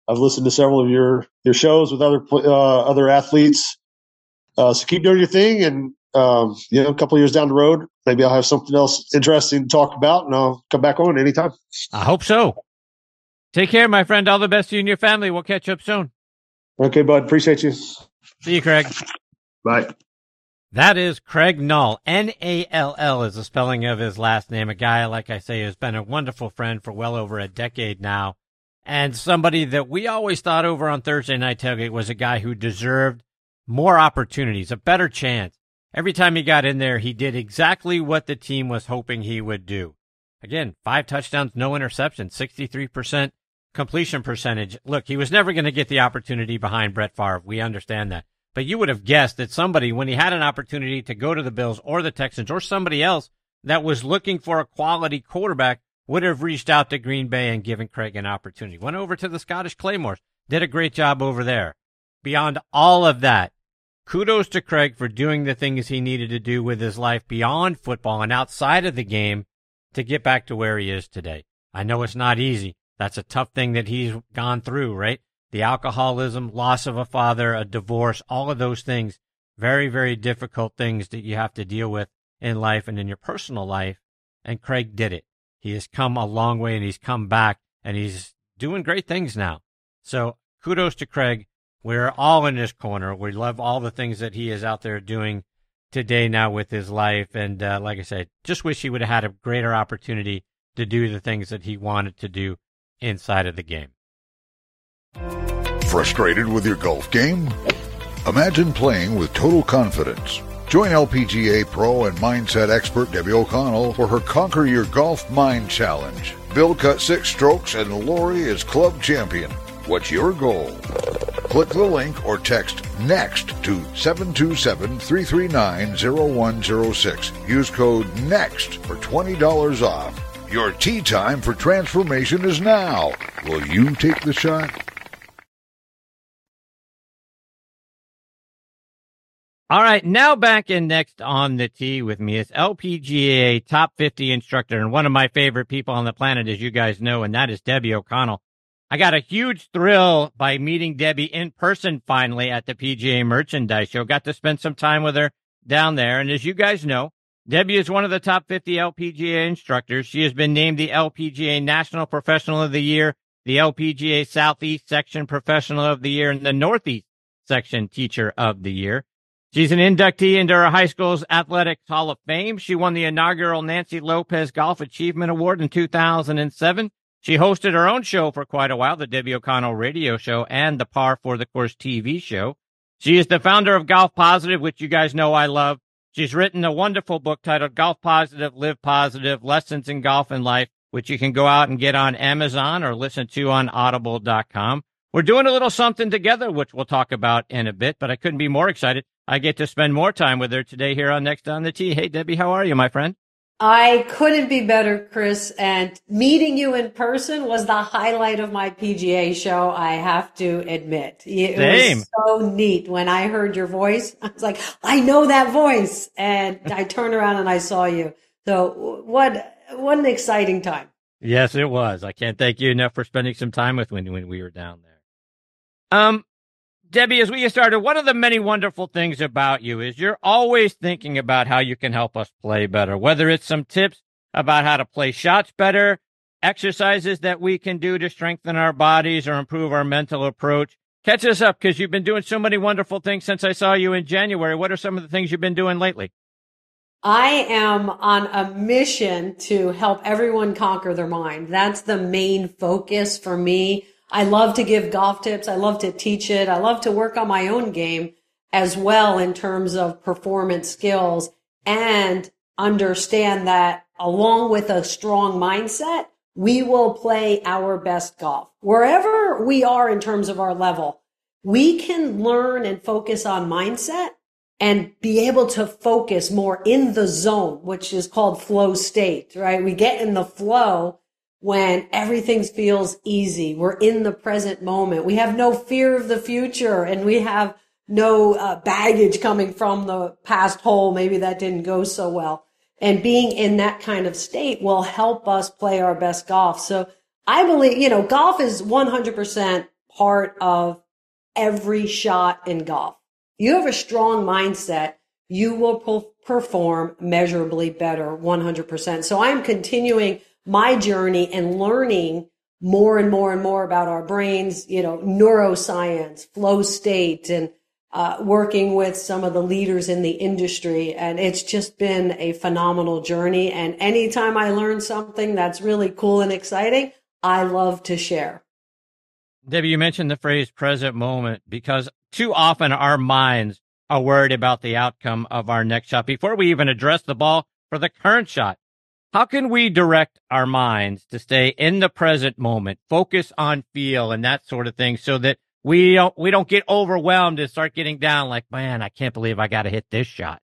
I've listened to several of your, your shows with other, uh, other athletes. Uh, so keep doing your thing. And, um, you know, a couple of years down the road, maybe I'll have something else interesting to talk about, and I'll come back on anytime. I hope so. Take care, my friend. All the best to you and your family. We'll catch up soon. Okay, bud. Appreciate you. See you, Craig. Bye. That is Craig Nall. N A L L is the spelling of his last name. A guy, like I say, has been a wonderful friend for well over a decade now. And somebody that we always thought over on Thursday Night Tailgate was a guy who deserved more opportunities, a better chance. Every time he got in there, he did exactly what the team was hoping he would do. Again, five touchdowns, no interceptions, sixty-three percent completion percentage. Look, he was never going to get the opportunity behind Brett Favre. We understand that. But you would have guessed that somebody, when he had an opportunity to go to the Bills or the Texans or somebody else that was looking for a quality quarterback, would have reached out to Green Bay and given Craig an opportunity. Went over to the Scottish Claymores, did a great job over there. Beyond all of that, kudos to Craig for doing the things he needed to do with his life beyond football and outside of the game to get back to where he is today. I know it's not easy. That's a tough thing that he's gone through, right? The alcoholism, loss of a father, a divorce, all of those things, very, very difficult things that you have to deal with in life and in your personal life. And Craig did it. He has come a long way, and he's come back, and he's doing great things now. So kudos to Craig. We're all in his corner. We love all the things that he is out there doing today now with his life. And uh, like I said, just wish he would have had a greater opportunity to do the things that he wanted to do inside of the game. Frustrated with your golf game? Imagine playing with total confidence. Join L P G A pro and mindset expert Debbie O'Connell for her Conquer Your Golf Mind Challenge. Bill cut six strokes and Lori is club champion. What's your goal? Click the link or text NEXT to seven two seven, three three nine, zero one zero six. Use code NEXT for twenty dollars off. Your tee time for transformation is now. Will you take the shot? All right, now back in next on the tee with me is L P G A top fifty instructor and one of my favorite people on the planet, as you guys know, and that is Debbie O'Connell. I got a huge thrill by meeting Debbie in person finally at the P G A Merchandise Show. Got to spend some time with her down there, and as you guys know, Debbie is one of the top fifty L P G A instructors. She has been named the L P G A National Professional of the Year, the L P G A Southeast Section Professional of the Year, and the Northeast Section Teacher of the Year. She's an inductee into her high school's Athletics Hall of Fame. She won the inaugural Nancy Lopez Golf Achievement Award in two thousand seven. She hosted her own show for quite a while, the Debbie O'Connell Radio Show and the Par for the Course T V show. She is the founder of Golf Positive, which you guys know I love. She's written a wonderful book titled Golf Positive, Live Positive, Lessons in Golf and Life, which you can go out and get on Amazon or listen to on audible dot com. We're doing a little something together, which we'll talk about in a bit, but I couldn't be more excited. I get to spend more time with her today here on Next on the Tee. Hey, Debbie, how are you, my friend? I couldn't be better, Chris. And meeting you in person was the highlight of my P G A show, I have to admit. It Same. was so neat. When I heard your voice, I was like, I know that voice. And I turned around and I saw you. So what, what an exciting time. Yes, it was. I can't thank you enough for spending some time with me when we were down there. Um, Debbie, as we get started, one of the many wonderful things about you is you're always thinking about how you can help us play better, whether it's some tips about how to play shots better, exercises that we can do to strengthen our bodies or improve our mental approach. Catch us up, because you've been doing so many wonderful things since I saw you in January. What are some of the things you've been doing lately? I am on a mission to help everyone conquer their mind. That's the main focus for me. I love to give golf tips. I love to teach it. I love to work on my own game as well in terms of performance skills, and understand that along with a strong mindset, we will play our best golf. Wherever we are in terms of our level, we can learn and focus on mindset and be able to focus more in the zone, which is called flow state, right? We get in the flow when everything feels easy. We're in the present moment. We have no fear of the future, and we have no uh, baggage coming from the past hole. Maybe that didn't go so well. And being in that kind of state will help us play our best golf. So I believe, you know, golf is one hundred percent part of every shot in golf. You have a strong mindset, you will per- perform measurably better, one hundred percent. So I'm continuing my journey and learning more and more and more about our brains, you know, neuroscience, flow state, and uh, working with some of the leaders in the industry. And it's just been a phenomenal journey. And anytime I learn something that's really cool and exciting, I love to share. Debbie, you mentioned the phrase present moment because too often our minds are worried about the outcome of our next shot before we even address the ball for the current shot. How can we direct our minds to stay in the present moment, focus on feel and that sort of thing so that we don't, we don't get overwhelmed and start getting down like, man, I can't believe I got to hit this shot?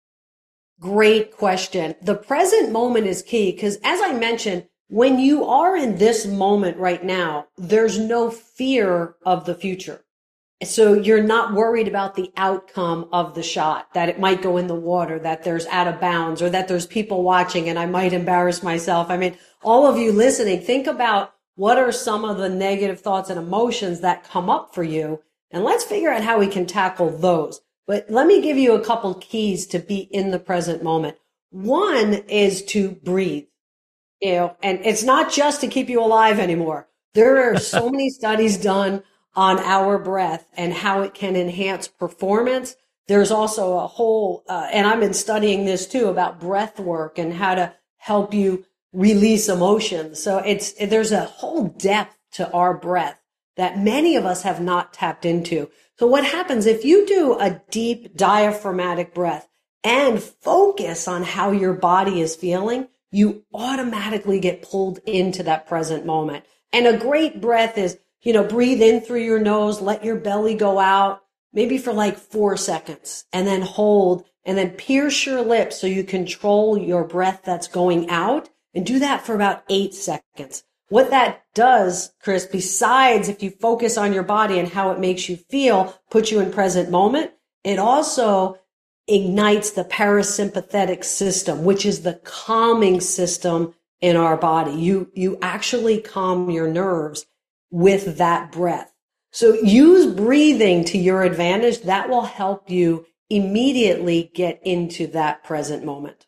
Great question. The present moment is key because, as I mentioned, when you are in this moment right now, there's no fear of the future. So you're not worried about the outcome of the shot, that it might go in the water, that there's out of bounds, or that there's people watching and I might embarrass myself. I mean, all of you listening, think about what are some of the negative thoughts and emotions that come up for you, and let's figure out how we can tackle those. But let me give you a couple keys to be in the present moment. One is to breathe, you know, and it's not just to keep you alive anymore. There are so many studies done on our breath and how it can enhance performance. There's also a whole, uh, and I've been studying this too, about breath work and how to help you release emotions. So it's, there's a whole depth to our breath that many of us have not tapped into. So what happens if you do a deep diaphragmatic breath and focus on how your body is feeling, you automatically get pulled into that present moment. And a great breath is, you know, breathe in through your nose, let your belly go out, maybe for like four seconds, and then hold, and then pierce your lips so you control your breath that's going out, and do that for about eight seconds. What that does, Chris, besides if you focus on your body and how it makes you feel, put you in present moment, it also ignites the parasympathetic system, which is the calming system in our body. You, you actually calm your nerves with that breath. So use breathing to your advantage. That will help you immediately get into that present moment.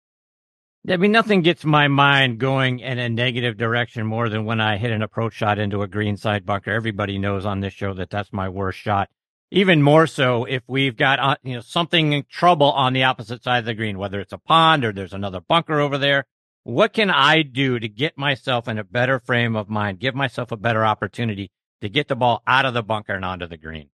I mean, nothing gets my mind going in a negative direction more than when I hit an approach shot into a greenside bunker. Everybody knows on this show that that's my worst shot. Even more so if we've got uh, you know something in trouble on the opposite side of the green, whether it's a pond or there's another bunker over there. What can I do to get myself in a better frame of mind, give myself a better opportunity to get the ball out of the bunker and onto the green?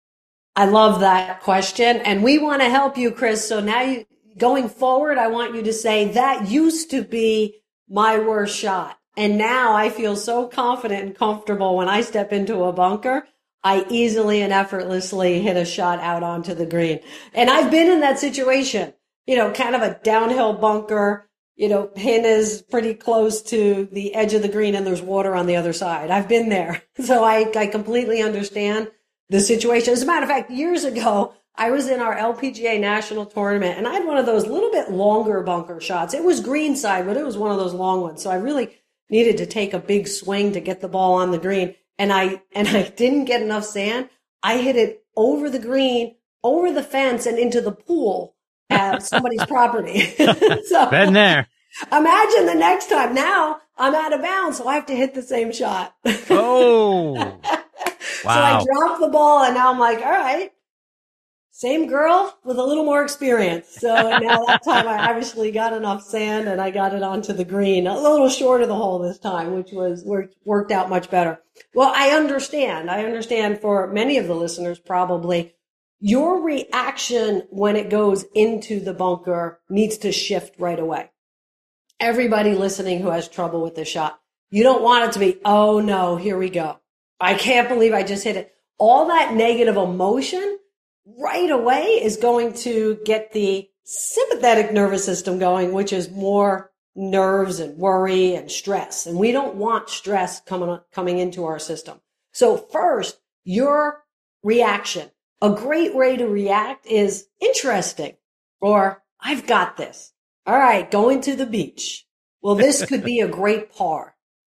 I love that question. And we want to help you, Chris. So now you, going forward, I want you to say that used to be my worst shot. And now I feel so confident and comfortable when I step into a bunker. I easily and effortlessly hit a shot out onto the green. And I've been in that situation, you know, kind of a downhill bunker. You know, pin is pretty close to the edge of the green and there's water on the other side. I've been there. So I, I completely understand the situation. As a matter of fact, years ago, I was in our L P G A national tournament and I had one of those little bit longer bunker shots. It was greenside, but it was one of those long ones. So I really needed to take a big swing to get the ball on the green. And I, and I didn't get enough sand. I hit it over the green, over the fence and into the pool at somebody's property. So been there. Imagine the next time. Now I'm out of bounds, so I have to hit the same shot. Oh, wow. So I dropped the ball and now I'm like, all right, same girl with a little more experience. So now that time I obviously got enough sand and I got it onto the green, a little short of the hole this time, which was worked, worked out much better. Well, I understand. I understand for many of the listeners probably your reaction when it goes into the bunker needs to shift right away. Everybody listening who has trouble with this shot, you don't want it to be, oh no, here we go. I can't believe I just hit it. All that negative emotion right away is going to get the sympathetic nervous system going, which is more nerves and worry and stress. And we don't want stress coming, coming into our system. So first, your reaction. A great way to react is interesting, or I've got this. All right, going to the beach. Well, this could be a great par.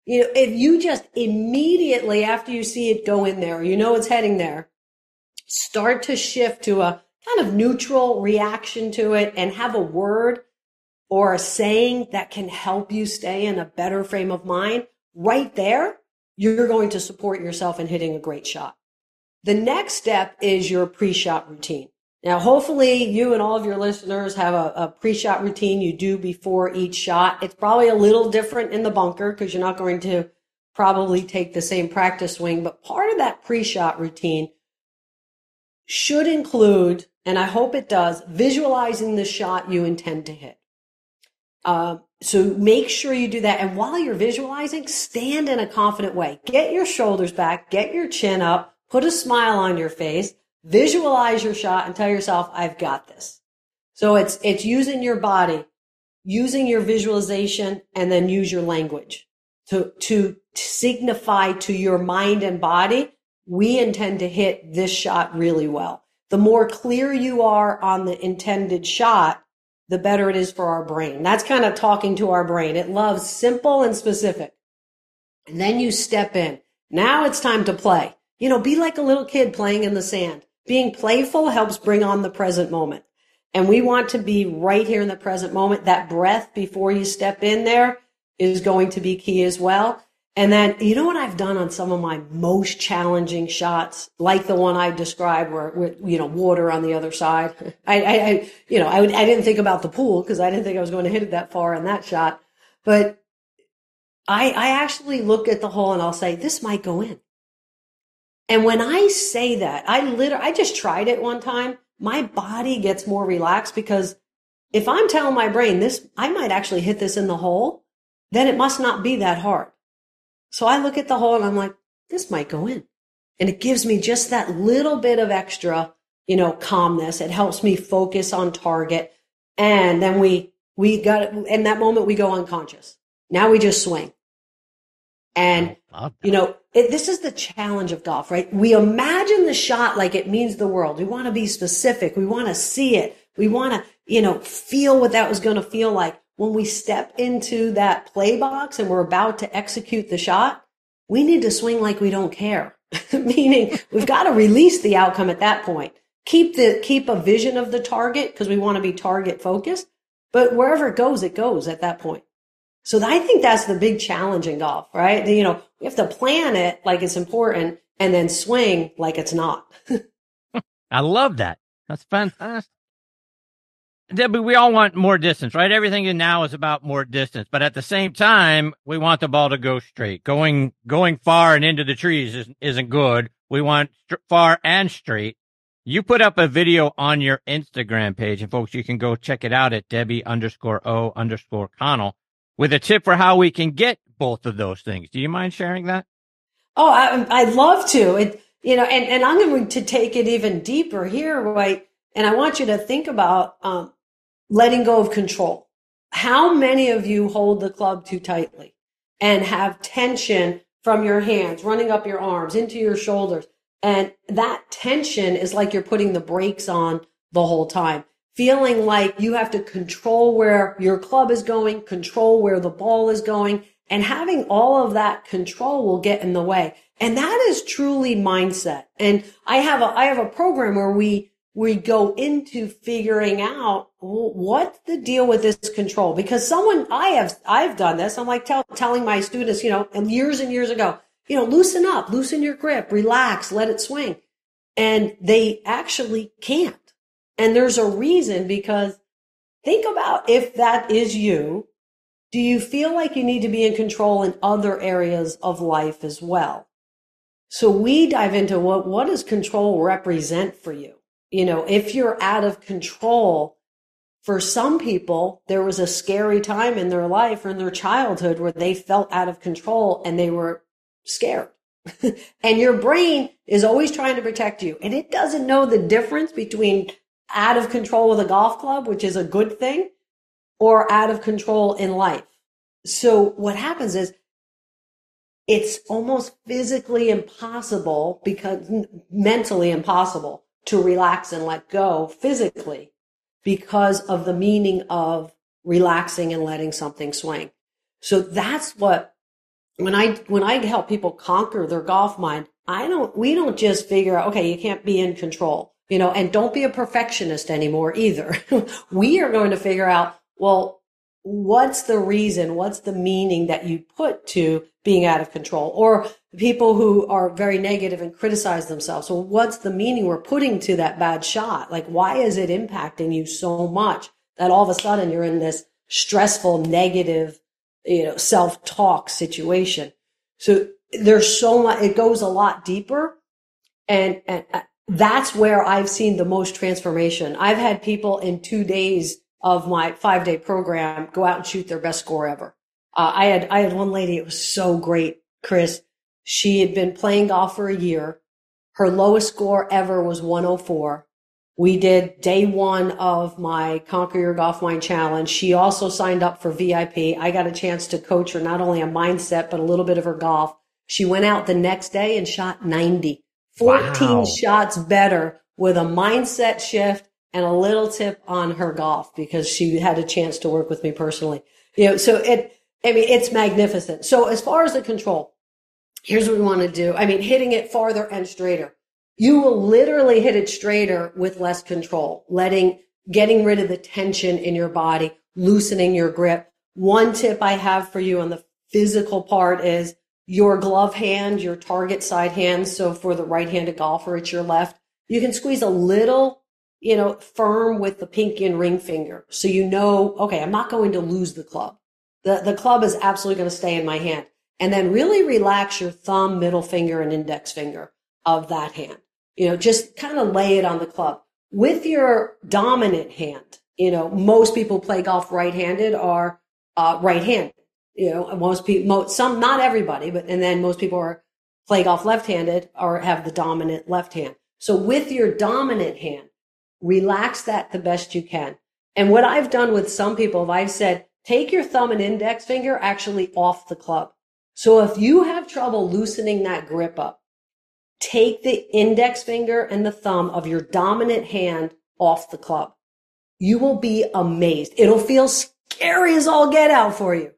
You know, if you just immediately after you see it go in there, you know it's heading there, start to shift to a kind of neutral reaction to it and have a word or a saying that can help you stay in a better frame of mind, right there, you're going to support yourself in hitting a great shot. The next step is your pre-shot routine. Now, hopefully you and all of your listeners have a, a pre-shot routine you do before each shot. It's probably a little different in the bunker because you're not going to probably take the same practice swing, but part of that pre-shot routine should include, and I hope it does, visualizing the shot you intend to hit. Uh, so make sure you do that. And while you're visualizing, stand in a confident way. Get your shoulders back, get your chin up, put a smile on your face, visualize your shot and tell yourself, I've got this. So it's, it's using your body, using your visualization, and then use your language to, to signify to your mind and body, we intend to hit this shot really well. The more clear you are on the intended shot, the better it is for our brain. That's kind of talking to our brain. It loves simple and specific. And then you step in. Now it's time to play. You know, be like a little kid playing in the sand. Being playful helps bring on the present moment. And we want to be right here in the present moment. That breath before you step in there is going to be key as well. And then, you know what I've done on some of my most challenging shots, like the one I described where, where you know, water on the other side. I, I, I you know, I, would, I didn't think about the pool because I didn't think I was going to hit it that far on that shot. But I, I actually look at the hole and I'll say, this might go in. And when I say that, I literally, I just tried it one time. My body gets more relaxed because if I'm telling my brain this, I might actually hit this in the hole, then it must not be that hard. So I look at the hole and I'm like, this might go in. And it gives me just that little bit of extra, you know, calmness. It helps me focus on target. And then we, we got, in that moment, we go unconscious. Now we just swing. And, you know, it, this is the challenge of golf, right? We imagine the shot like it means the world. We want to be specific. We want to see it. We want to, you know, feel what that was going to feel like. When we step into that play box and we're about to execute the shot, we need to swing like we don't care. Meaning we've got to release the outcome at that point. Keep the, keep a vision of the target because we want to be target focused, but wherever it goes, it goes at that point. So I think that's the big challenge in golf, right? You know, we have to plan it like it's important and then swing like it's not. I love that. That's fantastic. Debbie, we all want more distance, right? Everything in now is about more distance, but at the same time, we want the ball to go straight. Going, going far and into the trees isn't, isn't good. We want st- far and straight. You put up a video on your Instagram page, and folks, you can go check it out at Debbie underscore O underscore Connell with a tip for how we can get both of those things. Do you mind sharing that? Oh, I, I'd love to. It, you know, and, and I'm going to take it even deeper here, right? And I want you to think about, um, letting go of control. How many of you hold the club too tightly and have tension from your hands running up your arms into your shoulders? And that tension is like you're putting the brakes on the whole time, feeling like you have to control where your club is going, control where the ball is going, and having all of that control will get in the way. And that is truly mindset. And I have a, I have a program where we we go into figuring out what's the deal with this control. Because someone, I have, I've done this. I'm like tell, telling my students, you know, and years and years ago, you know, loosen up, loosen your grip, relax, let it swing. And they actually can't. And there's a reason, because think about if that is you, do you feel like you need to be in control in other areas of life as well? So we dive into what, what does control represent for you? You know, if you're out of control, for some people, there was a scary time in their life or in their childhood where they felt out of control and they were scared. And your brain is always trying to protect you. And it doesn't know the difference between out of control with a golf club, which is a good thing, or out of control in life. So what happens is it's almost physically impossible, because mentally impossible, to relax and let go physically because of the meaning of relaxing and letting something swing. So that's what when I, when I help people conquer their golf mind, I don't, we don't just figure out, okay, you can't be in control, you know, and don't be a perfectionist anymore either. We are going to figure out, well, what's the reason? What's the meaning that you put to being out of control? Or people who are very negative and criticize themselves. So what's the meaning we're putting to that bad shot? Like, why is it impacting you so much that all of a sudden you're in this stressful, negative, you know, self-talk situation? So there's so much, it goes a lot deeper. And, and that's where I've seen the most transformation. I've had people in two days of my five day program go out and shoot their best score ever. Uh, I had, I had one lady, it was so great, Chris. She had been playing golf for a year. Her lowest score ever was one oh four. We did day one of my Conquer Your Golf Mind Challenge. She also signed up for V I P. I got a chance to coach her, not only a mindset, but a little bit of her golf. She went out the next day and shot ninety, fourteen wow. shots better with a mindset shift and a little tip on her golf because she had a chance to work with me personally. You know, so it, I mean, it's magnificent. So as far as the control, here's what we want to do. I mean, hitting it farther and straighter. You will literally hit it straighter with less control, letting, getting rid of the tension in your body, loosening your grip. One tip I have for you on the physical part is your glove hand, your target side hand. So for the right-handed golfer, it's your left. You can squeeze a little, you know, firm with the pinky and ring finger. So you know, okay, I'm not going to lose the club. The, the club is absolutely going to stay in my hand. And then really relax your thumb, middle finger, and index finger of that hand. You know, just kind of lay it on the club. With your dominant hand, you know, most people play golf right-handed or uh, right-handed. You know, most people, most, some, not everybody, but, and then most people are play golf left-handed or have the dominant left hand. So with your dominant hand, relax that the best you can. And what I've done with some people, I've said, take your thumb and index finger actually off the club. So if you have trouble loosening that grip up, take the index finger and the thumb of your dominant hand off the club. You will be amazed. It'll feel scary as all get out for you.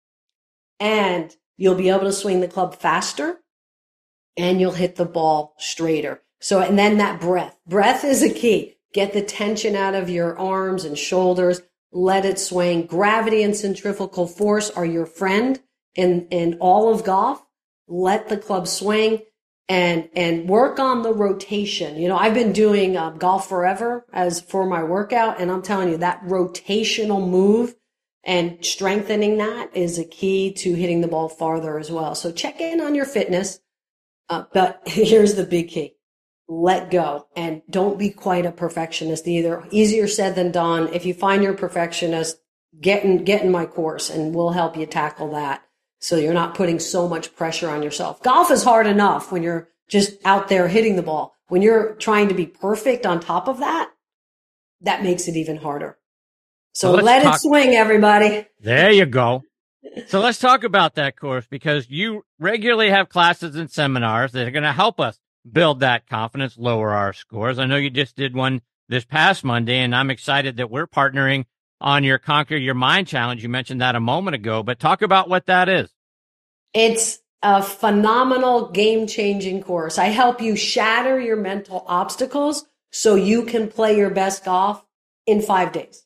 And you'll be able to swing the club faster and you'll hit the ball straighter. So, and then that breath. Breath is a key. Get the tension out of your arms and shoulders. Let it swing. Gravity and centrifugal force are your friend in, in all of golf. Let the club swing and, and work on the rotation. You know, I've been doing uh, golf forever as for my workout. And I'm telling you that rotational move and strengthening that is a key to hitting the ball farther as well. So check in on your fitness. Uh, but here's the big key. Let go and don't be quite a perfectionist either. Easier said than done. If you find you're a perfectionist, get in, get in my course and we'll help you tackle that. So you're not putting so much pressure on yourself. Golf is hard enough when you're just out there hitting the ball. When you're trying to be perfect on top of that, that makes it even harder. So well, let talk- it swing, everybody. There you go. So let's talk about that course because you regularly have classes and seminars that are going to help us build that confidence, lower our scores. I know you just did one this past Monday, and I'm excited that we're partnering on your Conquer Your Mind Challenge. You mentioned that a moment ago, but talk about what that is. It's a phenomenal, game-changing course. I help you shatter your mental obstacles so you can play your best golf in five days.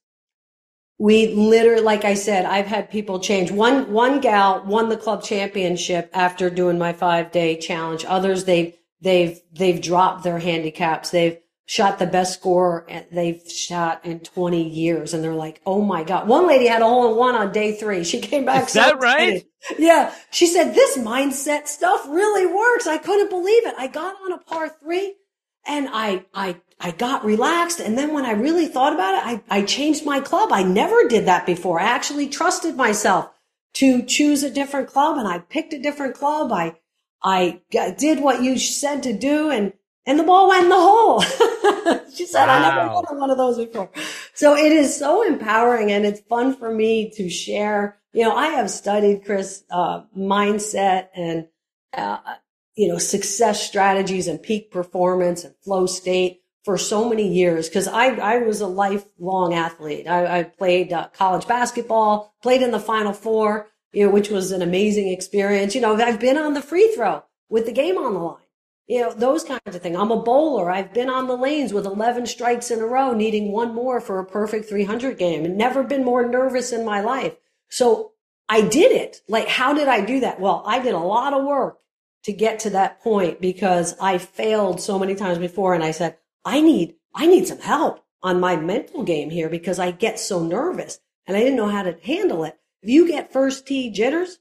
We literally, like I said, I've had people change. One, one gal won the club championship after doing my five-day challenge. Others, they've They've, they've dropped their handicaps. They've shot the best score they've shot in twenty years. And they're like, oh my God. One lady had a hole in one on day three. She came back. Is that right? Yeah. She said, this mindset stuff really works. I couldn't believe it. I got on a par three and I, I, I got relaxed. And then when I really thought about it, I, I changed my club. I never did that before. I actually trusted myself to choose a different club and I picked a different club. I, I did what you said to do and, and the ball went in the hole. She said, wow. I never had one of those before. So it is so empowering and it's fun for me to share. You know, I have studied, Chris, uh, mindset and, uh, you know, success strategies and peak performance and flow state for so many years. Cause I, I was a lifelong athlete. I, I played uh, college basketball, played in the Final Four. you know, which was an amazing experience. You know, I've been on the free throw with the game on the line. You know, those kinds of things. I'm a bowler. I've been on the lanes with eleven strikes in a row, needing one more for a perfect three hundred game, and never been more nervous in my life. So I did it. Like, how did I do that? Well, I did a lot of work to get to that point because I failed so many times before. And I said, I need, I need some help on my mental game here because I get so nervous and I didn't know how to handle it. If you get first tee jitters,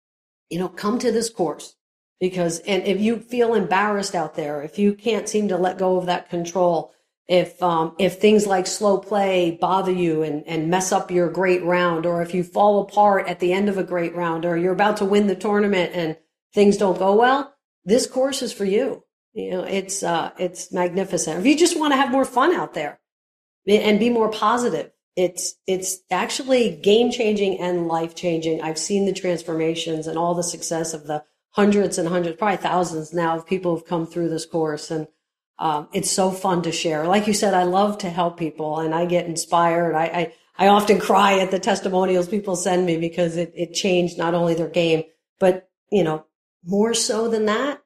you know, come to this course. Because, and if you feel embarrassed out there, if you can't seem to let go of that control, if, um, if things like slow play bother you and, and mess up your great round, or if you fall apart at the end of a great round, or you're about to win the tournament and things don't go well, this course is for you. You know, it's, uh, it's magnificent. If you just want to have more fun out there and be more positive, it's, it's actually game changing and life changing. I've seen the transformations and all the success of the hundreds and hundreds, probably thousands now of people who've come through this course. And um, it's so fun to share. Like you said, I love to help people and I get inspired. I, I, I often cry at the testimonials people send me because it, it changed not only their game, but, you know, more so than that,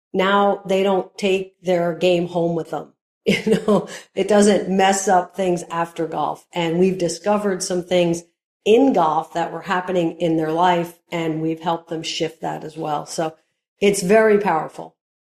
now they don't take their game home with them. You know, it doesn't mess up things after golf. And we've discovered some things in golf that were happening in their life, and we've helped them shift that as well. So it's very powerful.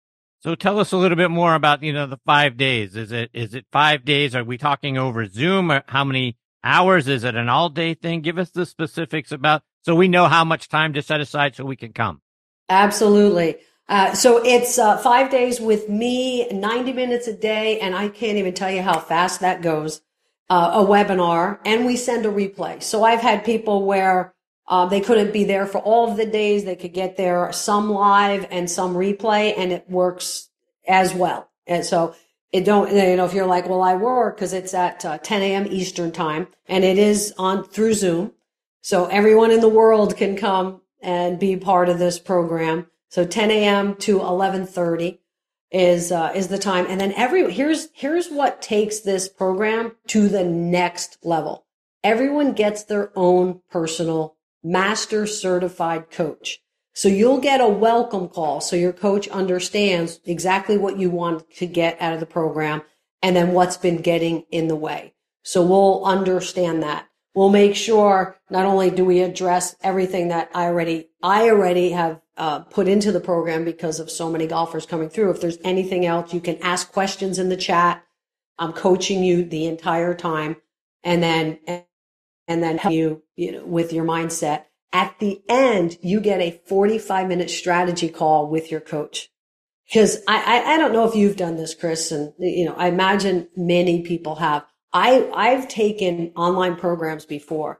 So tell us a little bit more about, you know, the five days. Is it, is it five days? Are we talking over Zoom? Or how many hours? Is it an all day thing? Give us the specifics about, so we know how much time to set aside so we can come. Absolutely. Uh, so it's uh, five days with me, ninety minutes a day. And I can't even tell you how fast that goes. Uh, a webinar, and we send a replay. So I've had people where uh, they couldn't be there for all of the days. They could get there some live and some replay, and it works as well. And so it don't, you know, if you're like, well, I work because it's at uh, ten a.m. Eastern time, and it is on through Zoom. So everyone in the world can come and be part of this program. So ten a.m. to eleven thirty. is uh, is the time. And then every here's here's what takes this program to the next level. Everyone gets their own personal master certified coach. So you'll get a welcome call so your coach understands exactly what you want to get out of the program and then what's been getting in the way. So we'll understand that. We'll make sure not only do we address everything that I already I already have uh, put into the program because of so many golfers coming through. If there's anything else, you can ask questions in the chat. I'm coaching you the entire time, and then and then help you, you know, with your mindset. At the end, you get a forty-five minute strategy call with your coach. Because I, I I don't know if you've done this, Chris, and you know I imagine many people have. I, I've taken online programs before,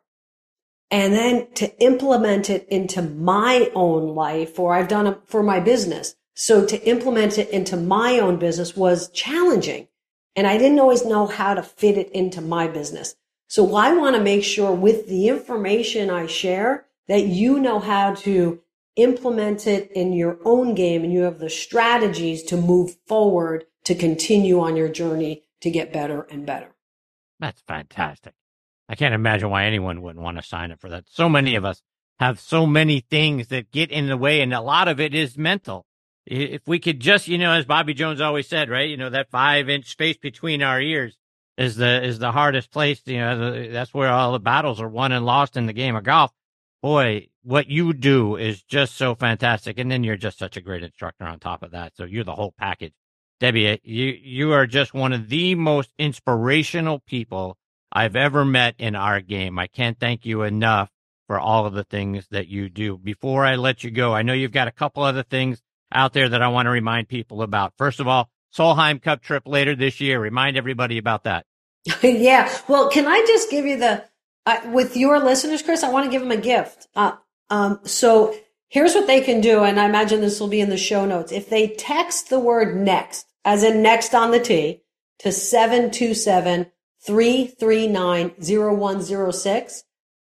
and then to implement it into my own life, or I've done it for my business. So to implement it into my own business was challenging, and I didn't always know how to fit it into my business. So I want to make sure with the information I share that you know how to implement it in your own game, and you have the strategies to move forward to continue on your journey to get better and better. That's fantastic. I can't imagine why anyone wouldn't want to sign up for that. So many of us have so many things that get in the way, and a lot of it is mental. If we could just, you know, as Bobby Jones always said, right, you know, that five inch space between our ears is the is the hardest place. You know, that's where all the battles are won and lost in the game of golf. Boy, what you do is just so fantastic, and then you're just such a great instructor on top of that. So you're the whole package. Debbie, you, you are just one of the most inspirational people I've ever met in our game. I can't thank you enough for all of the things that you do. Before I let you go, I know you've got a couple other things out there that I want to remind people about. First of all, Solheim Cup trip later this year. Remind everybody about that. Yeah. Well, can I just give you the, uh, with your listeners, Chris, I want to give them a gift. Uh, um, so here's what they can do. And I imagine this will be in the show notes. If they text the word next, as in next on the T, to seven two seven, three three nine, zero one zero six,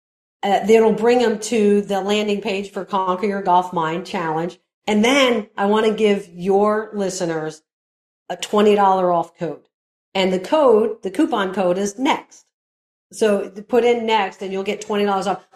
uh, it'll bring them to the landing page for Conquer Your Golf Mind Challenge. And then I want to give your listeners a twenty dollars off code. And the code, the coupon code is next. So put in next and you'll get twenty dollars off. Look,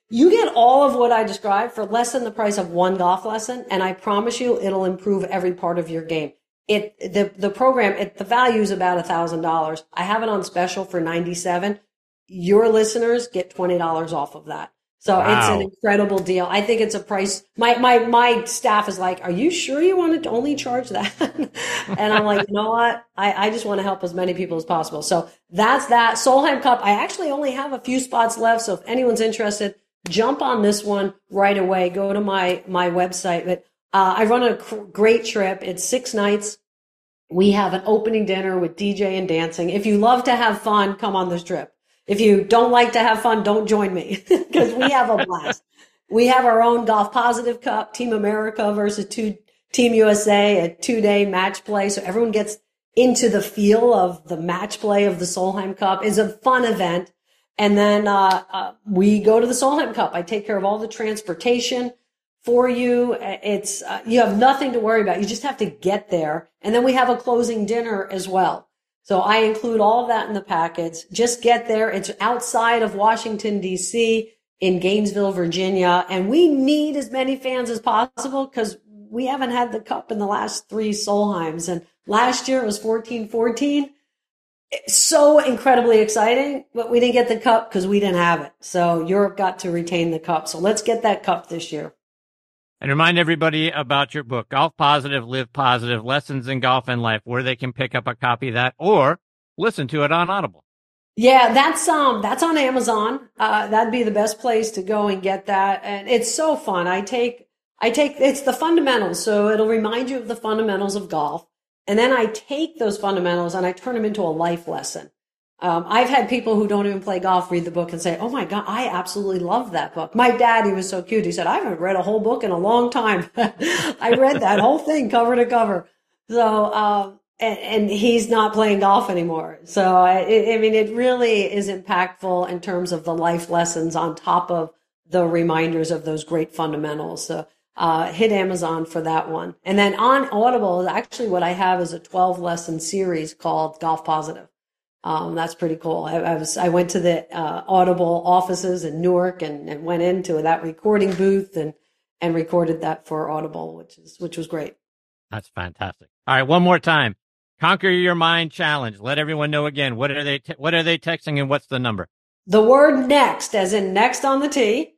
You get all of what I described for less than the price of one golf lesson, and I promise you it'll improve every part of your game. It the the program it, the value is about a thousand dollars. I have it on special for ninety seven. Your listeners get twenty dollars off of that. So wow. It's an incredible deal. I think it's a price. My my my staff is like, "Are you sure you want to only charge that?" And I'm like, you know what? I I just want to help as many people as possible. So that's that. Solheim Cup. I actually only have a few spots left. So if anyone's interested, jump on this one right away. Go to my my website. But uh, I run a cr- great trip. It's six nights. We have an opening dinner with D J and dancing. If you love to have fun, come on this trip. If you don't like to have fun, don't join me because we have a blast. We have our own Golf Positive Cup, Team America versus two, Team U S A, a two-day match play. So everyone gets into the feel of the match play of the Solheim Cup. It's a fun event. And then uh, uh we go to the Solheim Cup. I take care of all the transportation for you. It's uh, you have nothing to worry about. You just have to get there. And then we have a closing dinner as well. So I include all of that in the package. Just get there. It's outside of Washington, D C in Gainesville, Virginia. And we need as many fans as possible because we haven't had the cup in the last three Solheims. And last year it was fourteen fourteen. It's so incredibly exciting, but we didn't get the cup because we didn't have it. So Europe got to retain the cup. So let's get that cup this year. And remind everybody about your book, Golf Positive, Live Positive, Lessons in Golf and Life, where they can pick up a copy of that or listen to it on Audible. Yeah, that's um that's on Amazon. Uh, that'd be the best place to go and get that. And it's so fun. I take I take it's the fundamentals, so it'll remind you of the fundamentals of golf. And then I take those fundamentals and I turn them into a life lesson. Um, I've had people who don't even play golf read the book and say, "Oh my God, I absolutely love that book." My dad, he was so cute. He said, "I haven't read a whole book in a long time." I read that whole thing cover to cover. So, um, and, and he's not playing golf anymore. So, I, I mean, it really is impactful in terms of the life lessons on top of the reminders of those great fundamentals. So, uh, hit Amazon for that one. And then on Audible, actually what I have is a twelve lesson series called Golf Positive. Um, that's pretty cool. I, I was, I went to the, uh, Audible offices in Newark and, and went into that recording booth and, and recorded that for Audible, which is, which was great. That's fantastic. All right. One more time. Conquer Your Mind Challenge. Let everyone know again. What are they, te- what are they texting and what's the number? The word next, as in next on the tee,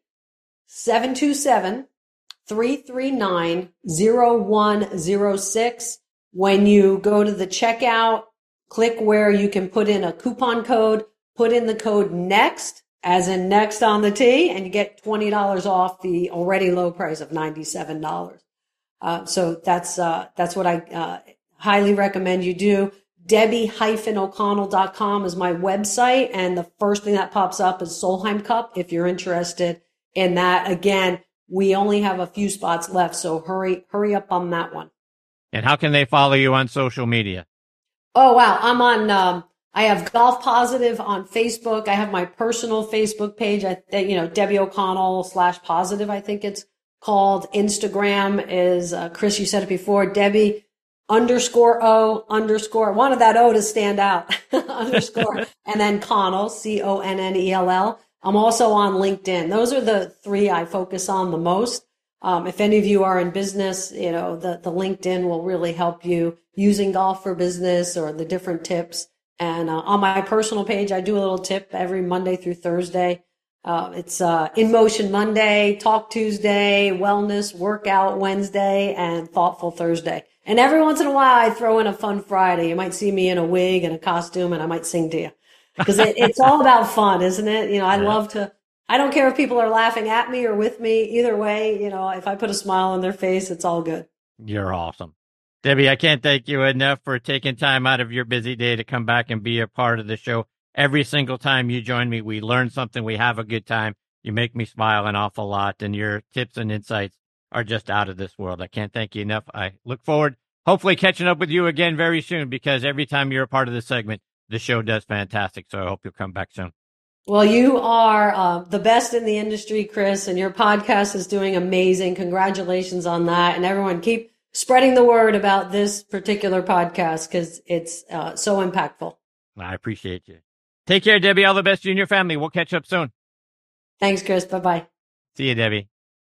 seven two seven, three three nine, zero one zero six. When you go to the checkout, click where you can put in a coupon code, put in the code NEXT, as in next on the tee, and you get twenty dollars off the already low price of ninety-seven dollars. Uh, so that's, uh, that's what I, uh, highly recommend you do. Debbie O'Connell dot com is my website. And the first thing that pops up is Solheim Cup. If you're interested in that, again, we only have a few spots left. So hurry, hurry up on that one. And how can they follow you on social media? Oh, wow. I'm on, um, I have Golf Positive on Facebook. I have my personal Facebook page. I, you know, Debbie O'Connell slash positive, I think it's called. Instagram is, uh, Chris, you said it before, Debbie underscore O underscore, I wanted that O to stand out, underscore, and then Connell, C O N N E L L. I'm also on LinkedIn. Those are the three I focus on the most. Um, if any of you are in business, you know, the, the LinkedIn will really help you using golf for business or the different tips. And uh, on my personal page, I do a little tip every Monday through Thursday. Uh, it's uh, In Motion Monday, Talk Tuesday, Wellness, Workout Wednesday, and Thoughtful Thursday. And every once in a while, I throw in a fun Friday. You might see me in a wig and a costume, and I might sing to you. Because it, it's all about fun, isn't it? You know, I yeah. love to, I don't care if people are laughing at me or with me. Either way, you know, if I put a smile on their face, it's all good. You're awesome. Debbie, I can't thank you enough for taking time out of your busy day to come back and be a part of the show. Every single time you join me, we learn something. We have a good time. You make me smile an awful lot, and your tips and insights are just out of this world. I can't thank you enough. I look forward, hopefully, catching up with you again very soon, because every time you're a part of the segment, the show does fantastic. So I hope you'll come back soon. Well, you are uh, the best in the industry, Chris, and your podcast is doing amazing. Congratulations on that. And everyone, keep spreading the word about this particular podcast because it's uh, so impactful. I appreciate you. Take care, Debbie. All the best to you and your family. We'll catch up soon. Thanks, Chris. Bye-bye. See you, Debbie.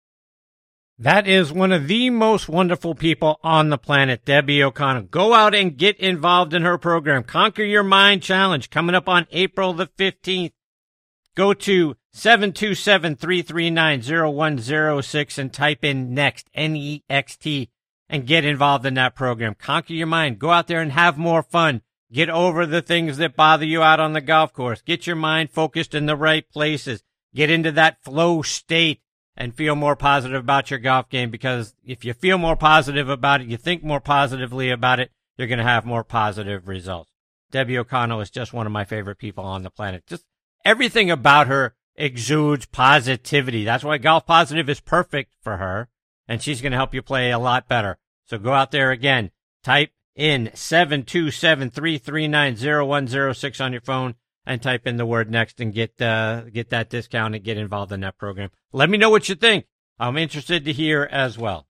That is one of the most wonderful people on the planet, Debbie O'Connell. Go out and get involved in her program. Conquer Your Mind Challenge coming up on April the fifteenth. Go to seven two seven, three three nine, zero one zero six and type in NEXT, N E X T, and get involved in that program. Conquer your mind. Go out there and have more fun. Get over the things that bother you out on the golf course. Get your mind focused in the right places. Get into that flow state and feel more positive about your golf game, because if you feel more positive about it, you think more positively about it, you're going to have more positive results. Debbie O'Connell is just one of my favorite people on the planet. Just everything about her exudes positivity. That's why Golf Positive is perfect for her, and she's going to help you play a lot better. So go out there again, type in seven two seven, three three nine, zero one zero six on your phone and type in the word NEXT and get uh, get that discount and get involved in that program. Let me know what you think. I'm interested to hear as well.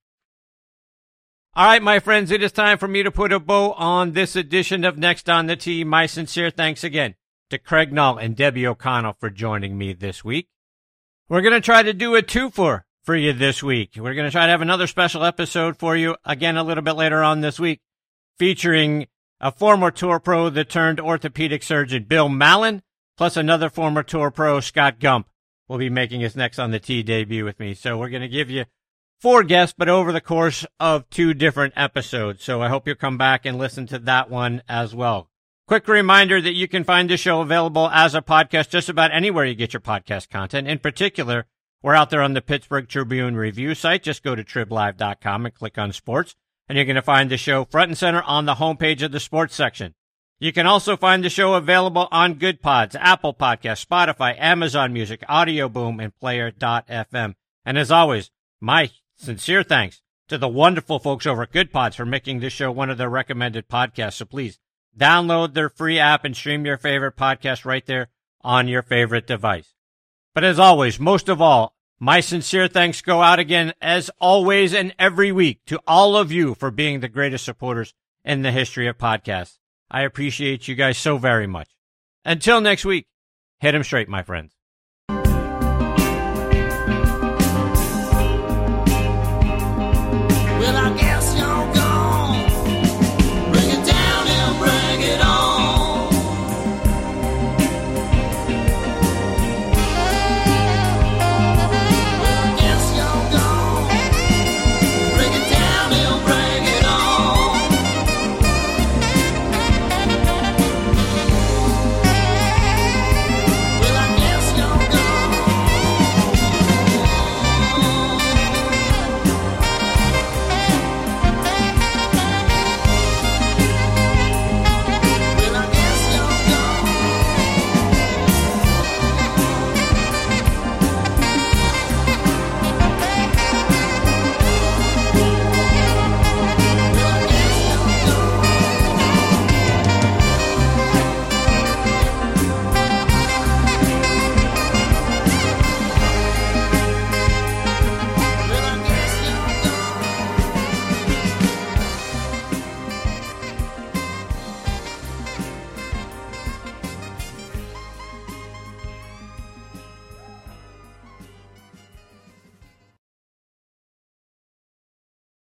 All right, my friends, it is time for me to put a bow on this edition of Next on the Tee. My sincere thanks again to Craig Null and Debbie O'Connell for joining me this week. We're going to try to do a twofer for you this week. We're going to try to have another special episode for you again a little bit later on this week, featuring a former Tour Pro that turned orthopedic surgeon, Bill Mallon, plus another former Tour Pro, Scott Gump, will be making his Next on the Tee debut with me. So we're going to give you four guests, but over the course of two different episodes. So I hope you'll come back and listen to that one as well. Quick reminder that you can find the show available as a podcast just about anywhere you get your podcast content. In particular, we're out there on the Pittsburgh Tribune Review site. Just go to trib live dot com and click on sports, and you're going to find the show front and center on the homepage of the sports section. You can also find the show available on Good Pods, Apple Podcasts, Spotify, Amazon Music, Audio Boom, and Player dot f m. And as always, my sincere thanks to the wonderful folks over at Good Pods for making this show one of their recommended podcasts. So please download their free app and stream your favorite podcast right there on your favorite device. But as always, most of all, my sincere thanks go out again, as always and every week, to all of you for being the greatest supporters in the history of podcasts. I appreciate you guys so very much. Until next week, hit 'em straight, my friends.